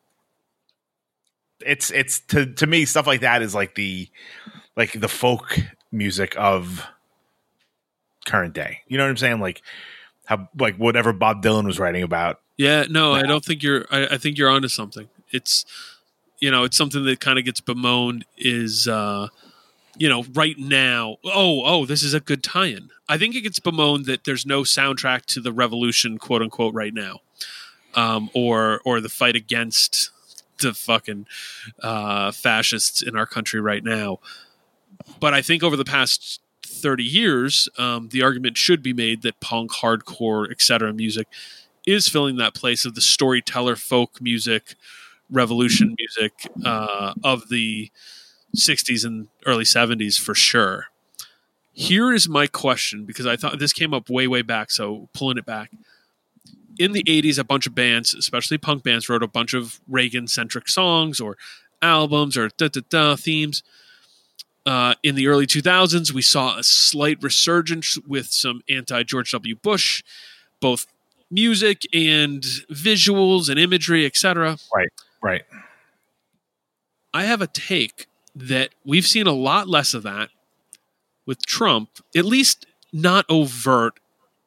it's to me, stuff like that is like the folk music of current day. You know what I'm saying? Like how, like whatever Bob Dylan was writing about.
Yeah, no, I don't think I think you're onto something. It's, it's something that kind of gets bemoaned is, right now, this is a good tie-in. I think it gets bemoaned that there's no soundtrack to the revolution, quote unquote, right now. Or the fight against the fucking fascists in our country right now. But I think over the past 30 years, the argument should be made that punk, hardcore, etc. music is filling that place of the storyteller folk music, revolution music of the 60s and early 70s for sure. Here is my question, because I thought this came up way, way back, so pulling it back. In the 80s, a bunch of bands, especially punk bands, wrote a bunch of Reagan-centric songs or albums or themes. In the early 2000s, we saw a slight resurgence with some anti-George W. Bush, both music and visuals and imagery, etc.
Right.
I have a take that we've seen a lot less of that with Trump, at least not overt,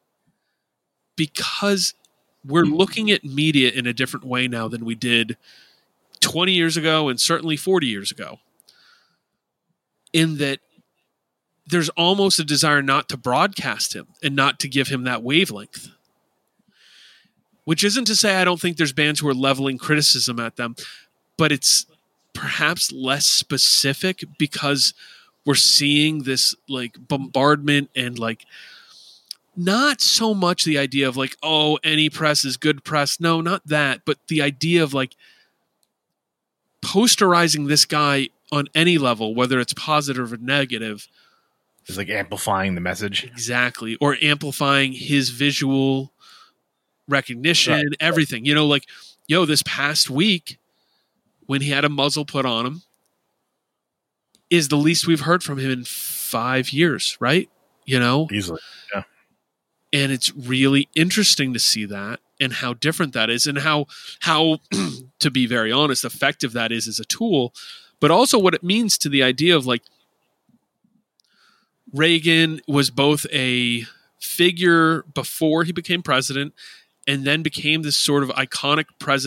because we're looking at media in a different way now than we did 20 years ago and certainly 40 years ago. In that there's almost a desire not to broadcast him and not to give him that wavelength. Which isn't to say I don't think there's bands who are leveling criticism at them, but it's perhaps less specific because we're seeing this like bombardment and like not so much the idea of like, oh, any press is good press. No, not that. But the idea of like posterizing this guy on any level, whether it's positive or negative.
It's like amplifying the message.
Exactly. Or amplifying his visual recognition, right. Everything. Like, this past week when he had a muzzle put on him is the least we've heard from him in 5 years, right?
Easily. Yeah.
And it's really interesting to see that and how different that is and how to be very honest, effective that is as a tool, but also what it means to the idea of like Reagan was both a figure before he became president and then became this sort of iconic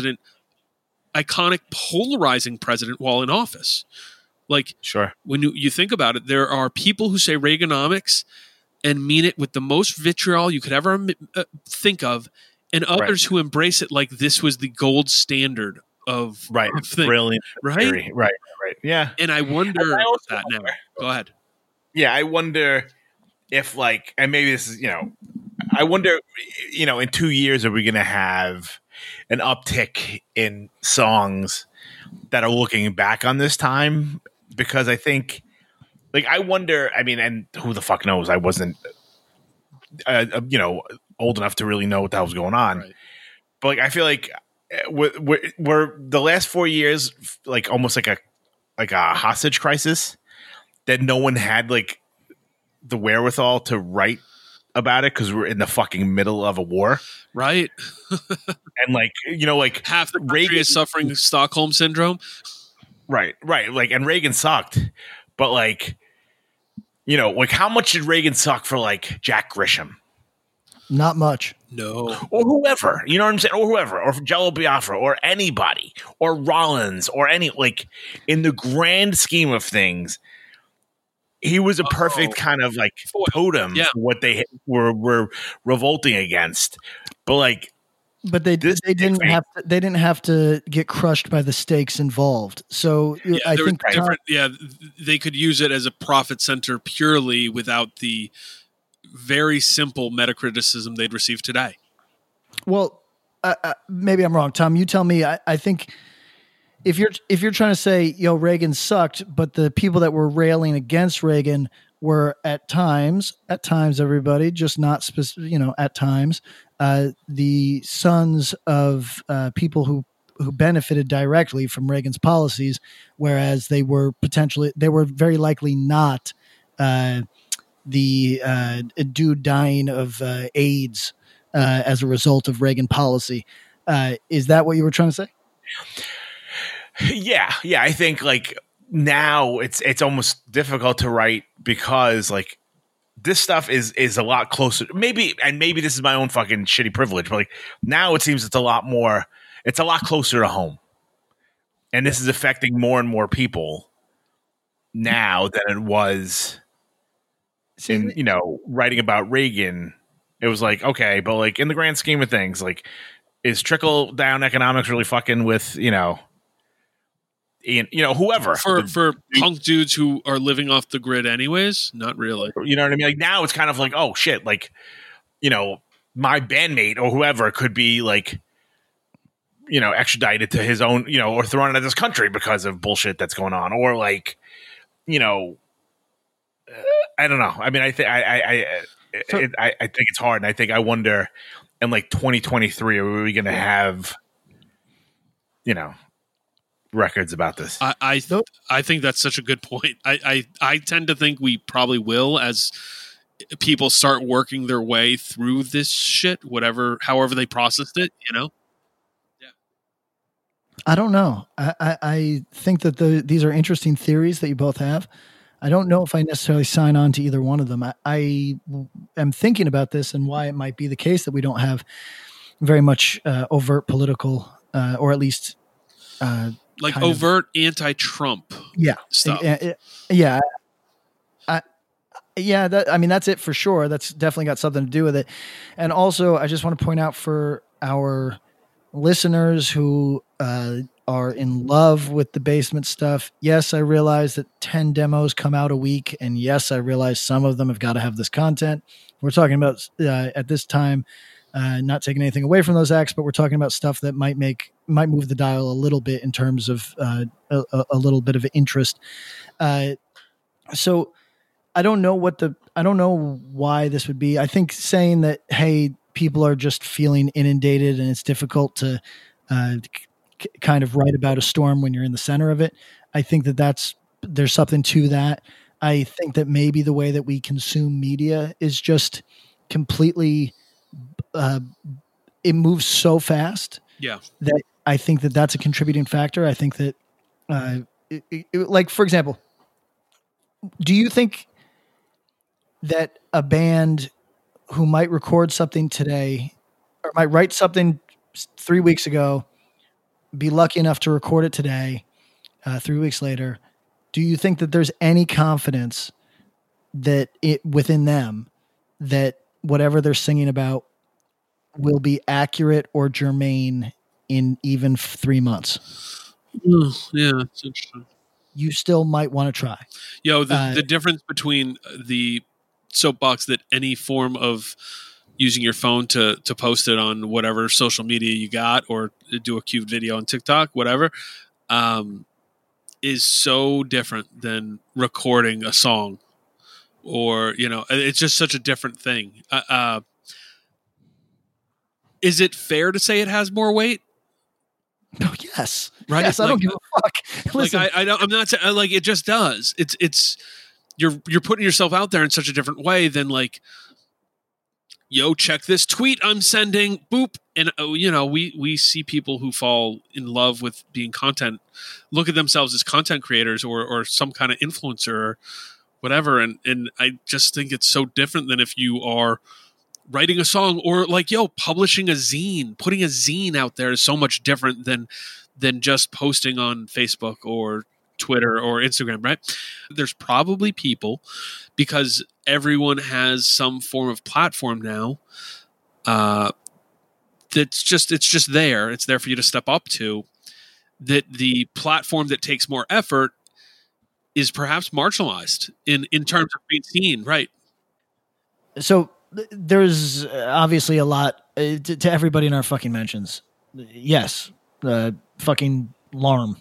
polarizing president while in office. Like,
sure.
When you think about it, there are people who say Reaganomics and mean it with the most vitriol you could ever think of, and others who embrace it like this was the gold standard of thing.
Brilliant,
right?
Theory. Right. Yeah,
and I wonder that now. Go ahead.
Yeah, I wonder if like, and maybe this is I wonder in 2 years are we going to have an uptick in songs that are looking back on this time? Because I think. Like, I wonder, and who the fuck knows? I wasn't, old enough to really know what the hell was going on. Right. But like I feel like we're the last 4 years like almost like a hostage crisis that no one had like the wherewithal to write about it because we're in the fucking middle of a war,
right?
And like like
half the country is suffering Stockholm syndrome.
Right. Like, and Reagan sucked, but like, like how much did Reagan suck for like Jack Grisham?
Not much.
No.
Or whoever, you know what I'm saying? Or whoever, or Jello Biafra, or anybody, or Rollins, or any, like, in the grand scheme of things, he was a perfect kind of like totem for what they were revolting against. But like,
they didn't have to get crushed by the stakes involved. So I think
they could use it as a profit center purely without the very simple metacriticism they'd receive today.
Well, maybe I'm wrong, Tom. You tell me. I think if you're trying to say, Reagan sucked, but the people that were railing against Reagan were at times, everybody, just not at times, the sons of people who benefited directly from Reagan's policies, whereas they were very likely not the dude dying of AIDS as a result of Reagan policy. Is that what you were trying to say?
Yeah. I think like now it's almost difficult to write because like this stuff is a lot closer. Maybe this is my own fucking shitty privilege, but like now it seems it's a lot closer to home, and this is affecting more and more people now than it was. In writing about Reagan, it was like, okay, but like in the grand scheme of things, like is trickle down economics really fucking with whoever
for punk dudes who are living off the grid anyways? Not really.
You know what I mean? Like now it's kind of like, oh shit, like my bandmate or whoever could be like extradited to his own or thrown out of this country because of bullshit that's going on, or like I don't know. I mean, I think I think it's hard, and I wonder in like 2023, are we going to have records about this?
I think that's such a good point. I tend to think we probably will as people start working their way through this shit, however they processed it. Yeah.
I don't know. I think that these are interesting theories that you both have. I don't know if I necessarily sign on to either one of them. I am thinking about this and why it might be the case that we don't have very much overt political, or at least
like overt anti-Trump stuff.
Yeah. That's it for sure. That's definitely got something to do with it. And also, I just want to point out for our listeners who are in love with the basement stuff. Yes, I realize that 10 demos come out a week. And yes, I realize some of them have got to have this content. We're talking about at this time, not taking anything away from those acts, but we're talking about stuff that might move the dial a little bit in terms of a little bit of interest. So I don't know why this would be. I think saying that, hey, people are just feeling inundated and it's difficult to kind of write about a storm when you're in the center of it. I think there's something to that. I think that maybe the way that we consume media is just completely, it moves so fast.
Yeah.
That I think that that's a contributing factor. I think that, like, for example, do you think that a band who might record something today or might write something 3 weeks ago, be lucky enough to record it today, 3 weeks later, do you think that there's any confidence that within them that whatever they're singing about will be accurate or germane in even 3 months?
Yeah, that's interesting.
You still might want to try.
The difference between the soapbox that any form of using your phone to post it on whatever social media you got or do a cute video on TikTok, whatever, is so different than recording a song or, it's just such a different thing. is it fair to say it has more weight?
Oh, yes.
Right.
Yes, I don't give a fuck. Listen,
Like I don't. I'm not saying like it just does. It's you're putting yourself out there in such a different way than like, yo, check this tweet I'm sending. Boop. And we see people who fall in love with being content, look at themselves as content creators or some kind of influencer or whatever. And I just think it's so different than if you are writing a song or like, publishing a zine. Putting a zine out there is so much different than just posting on Facebook or Twitter or Instagram, right? There's probably people, because everyone has some form of platform now, it's just there. It's there for you to step up to. That the platform that takes more effort is perhaps marginalized in terms of being seen, right?
So there's obviously a lot to everybody in our fucking mentions. Yes, fucking LARM,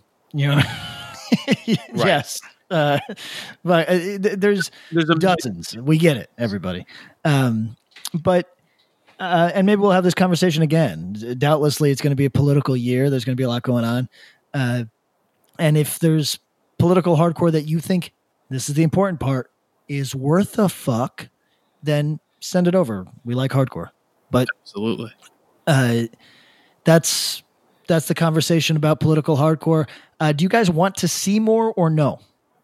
Yes, but there's dozens. We get it, everybody. But. And maybe we'll have this conversation again. Doubtlessly, it's going to be a political year. There's going to be a lot going on. And if there's political hardcore that you think, this is the important part, is worth a fuck, then send it over. We like hardcore. But
absolutely.
That's the conversation about political hardcore. Do you guys want to see more or no?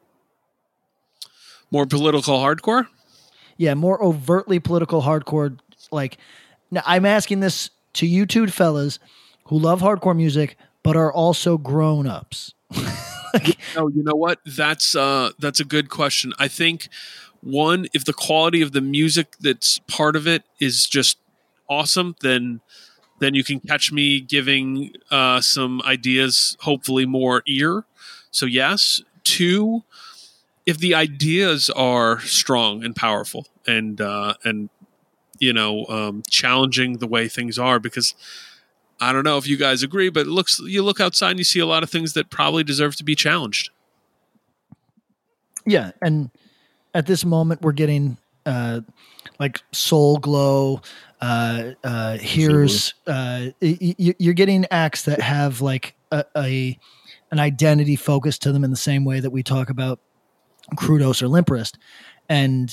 More political hardcore?
Yeah, more overtly political hardcore. Like, now I'm asking this to you two fellas who love hardcore music but are also grown-ups.
You know what? That's a good question. I think, one, if the quality of the music that's part of it is just awesome, then you can catch me giving some ideas, hopefully more ear. So yes. 2, if the ideas are strong and powerful and challenging the way things are, because I don't know if you guys agree, but you look outside and you see a lot of things that probably deserve to be challenged.
Yeah. And at this moment we're getting like Soul Glow, here's you're getting acts that have like an identity focus to them in the same way that we talk about Crudos or Limperist. And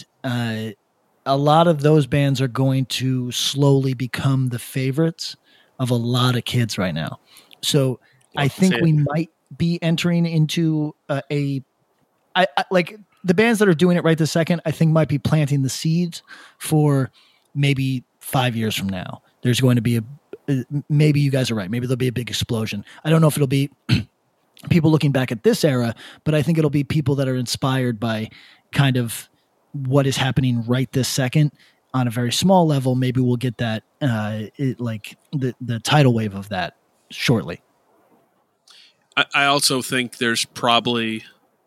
a lot of those bands are going to slowly become the favorites of a lot of kids right now. So I think we might be entering into I like the bands that are doing it right this second, I think might be planting the seeds for maybe 5 years from now. There's going to be maybe you guys are right. Maybe there'll be a big explosion. I don't know if it'll be people looking back at this era, but I think it'll be people that are inspired by kind of what is happening right this second on a very small level. Maybe we'll get that, like the tidal wave of that shortly.
I also think there's going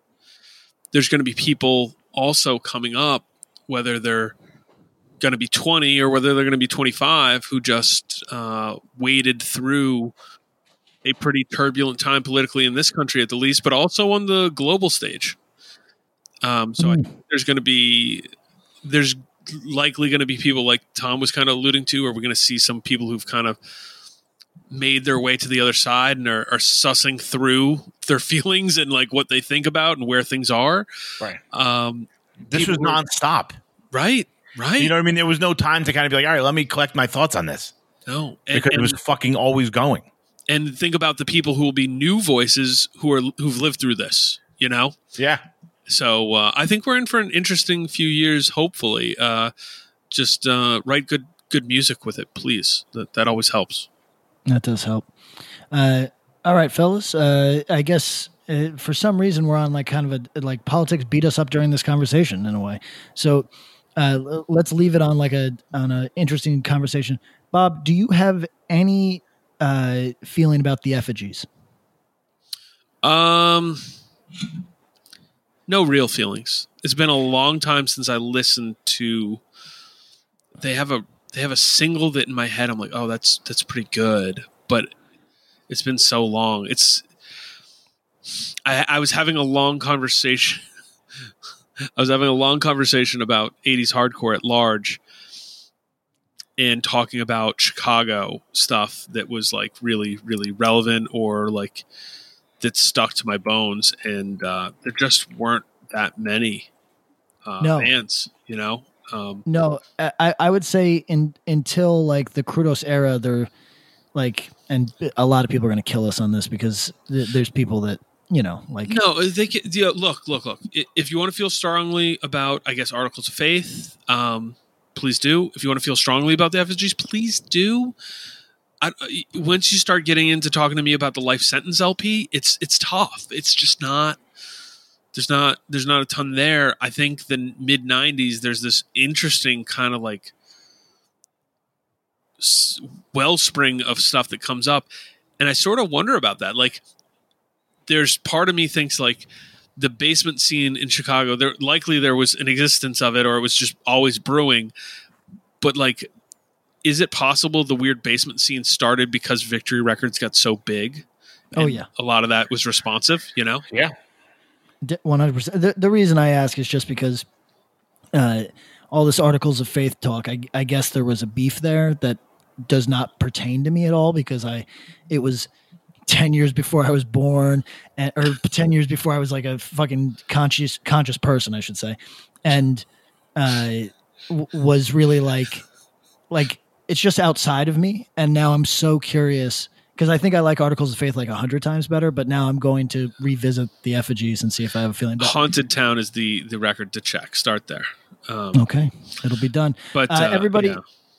to be people also coming up, whether they're going to be 20 or whether they're going to be 25, who just waded through a pretty turbulent time politically in this country at the least, but also on the global stage. I think there's likely going to be people like Tom was kind of alluding to, or we're going to see some people who've kind of made their way to the other side and are sussing through their feelings and like what they think about and where things are.
Right. This was nonstop.
Right.
You know what I mean? There was no time to kind of be like, all right, let me collect my thoughts on this.
No.
Because it was fucking always going.
And think about the people who will be new voices who've lived through this,
Yeah.
So I think we're in for an interesting few years, hopefully. Just write good music with it, please. That always helps.
That does help. All right, fellas. I guess for some reason we're on like kind of like politics beat us up during this conversation in a way. So let's leave it on on an interesting conversation. Bob, do you have any feeling about the effigies?
No real feelings. It's been a long time since I listened to. They have a single that in my head I'm like, oh, that's pretty good, but it's been so long. I was having a long conversation. I was having a long conversation about 80s hardcore at large, and talking about Chicago stuff that was like really, really relevant or like that stuck to my bones. And there just weren't that many bands, you know?
No, I would say until like the Krudos era, they're like, and a lot of people are going to kill us on this because there's people that, you know, like,
no, they can, look. If you want to feel strongly about, I guess, Articles of Faith, please do. If you want to feel strongly about the effigies, please do. Once you start getting into talking to me about the Life Sentence LP, it's tough. It's just not. There's not a ton there. I think the mid 90s, there's this interesting kind of like wellspring of stuff that comes up. And I sort of wonder about that. Like, there's part of me thinks like the basement scene in Chicago, there was an existence of it, or it was just always brewing. But like, is it possible the weird basement scene started because Victory Records got so big?
Oh yeah.
A lot of that was responsive, you know?
Yeah.
100%. The reason I ask is just because all this Articles of Faith talk, I guess there was a beef there that does not pertain to me at all, because it was 10 years before I was born, or 10 years before I was like a fucking conscious person, I should say. And was really like it's just outside of me. And now I'm so curious, because I think I like Articles of Faith like 100 times better, but now I'm going to revisit the effigies and see if I have a feeling better.
Haunted Town is the record to check. Start there.
Okay. It'll be done. But everybody,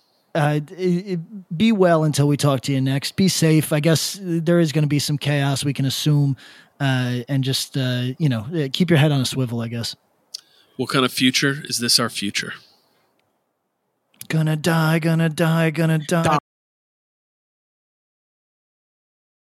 be well until we talk to you next. Be safe. I guess there is going to be some chaos, we can assume, and just, keep your head on a swivel, I guess.
What kind of future is this? Our future?
Gonna die.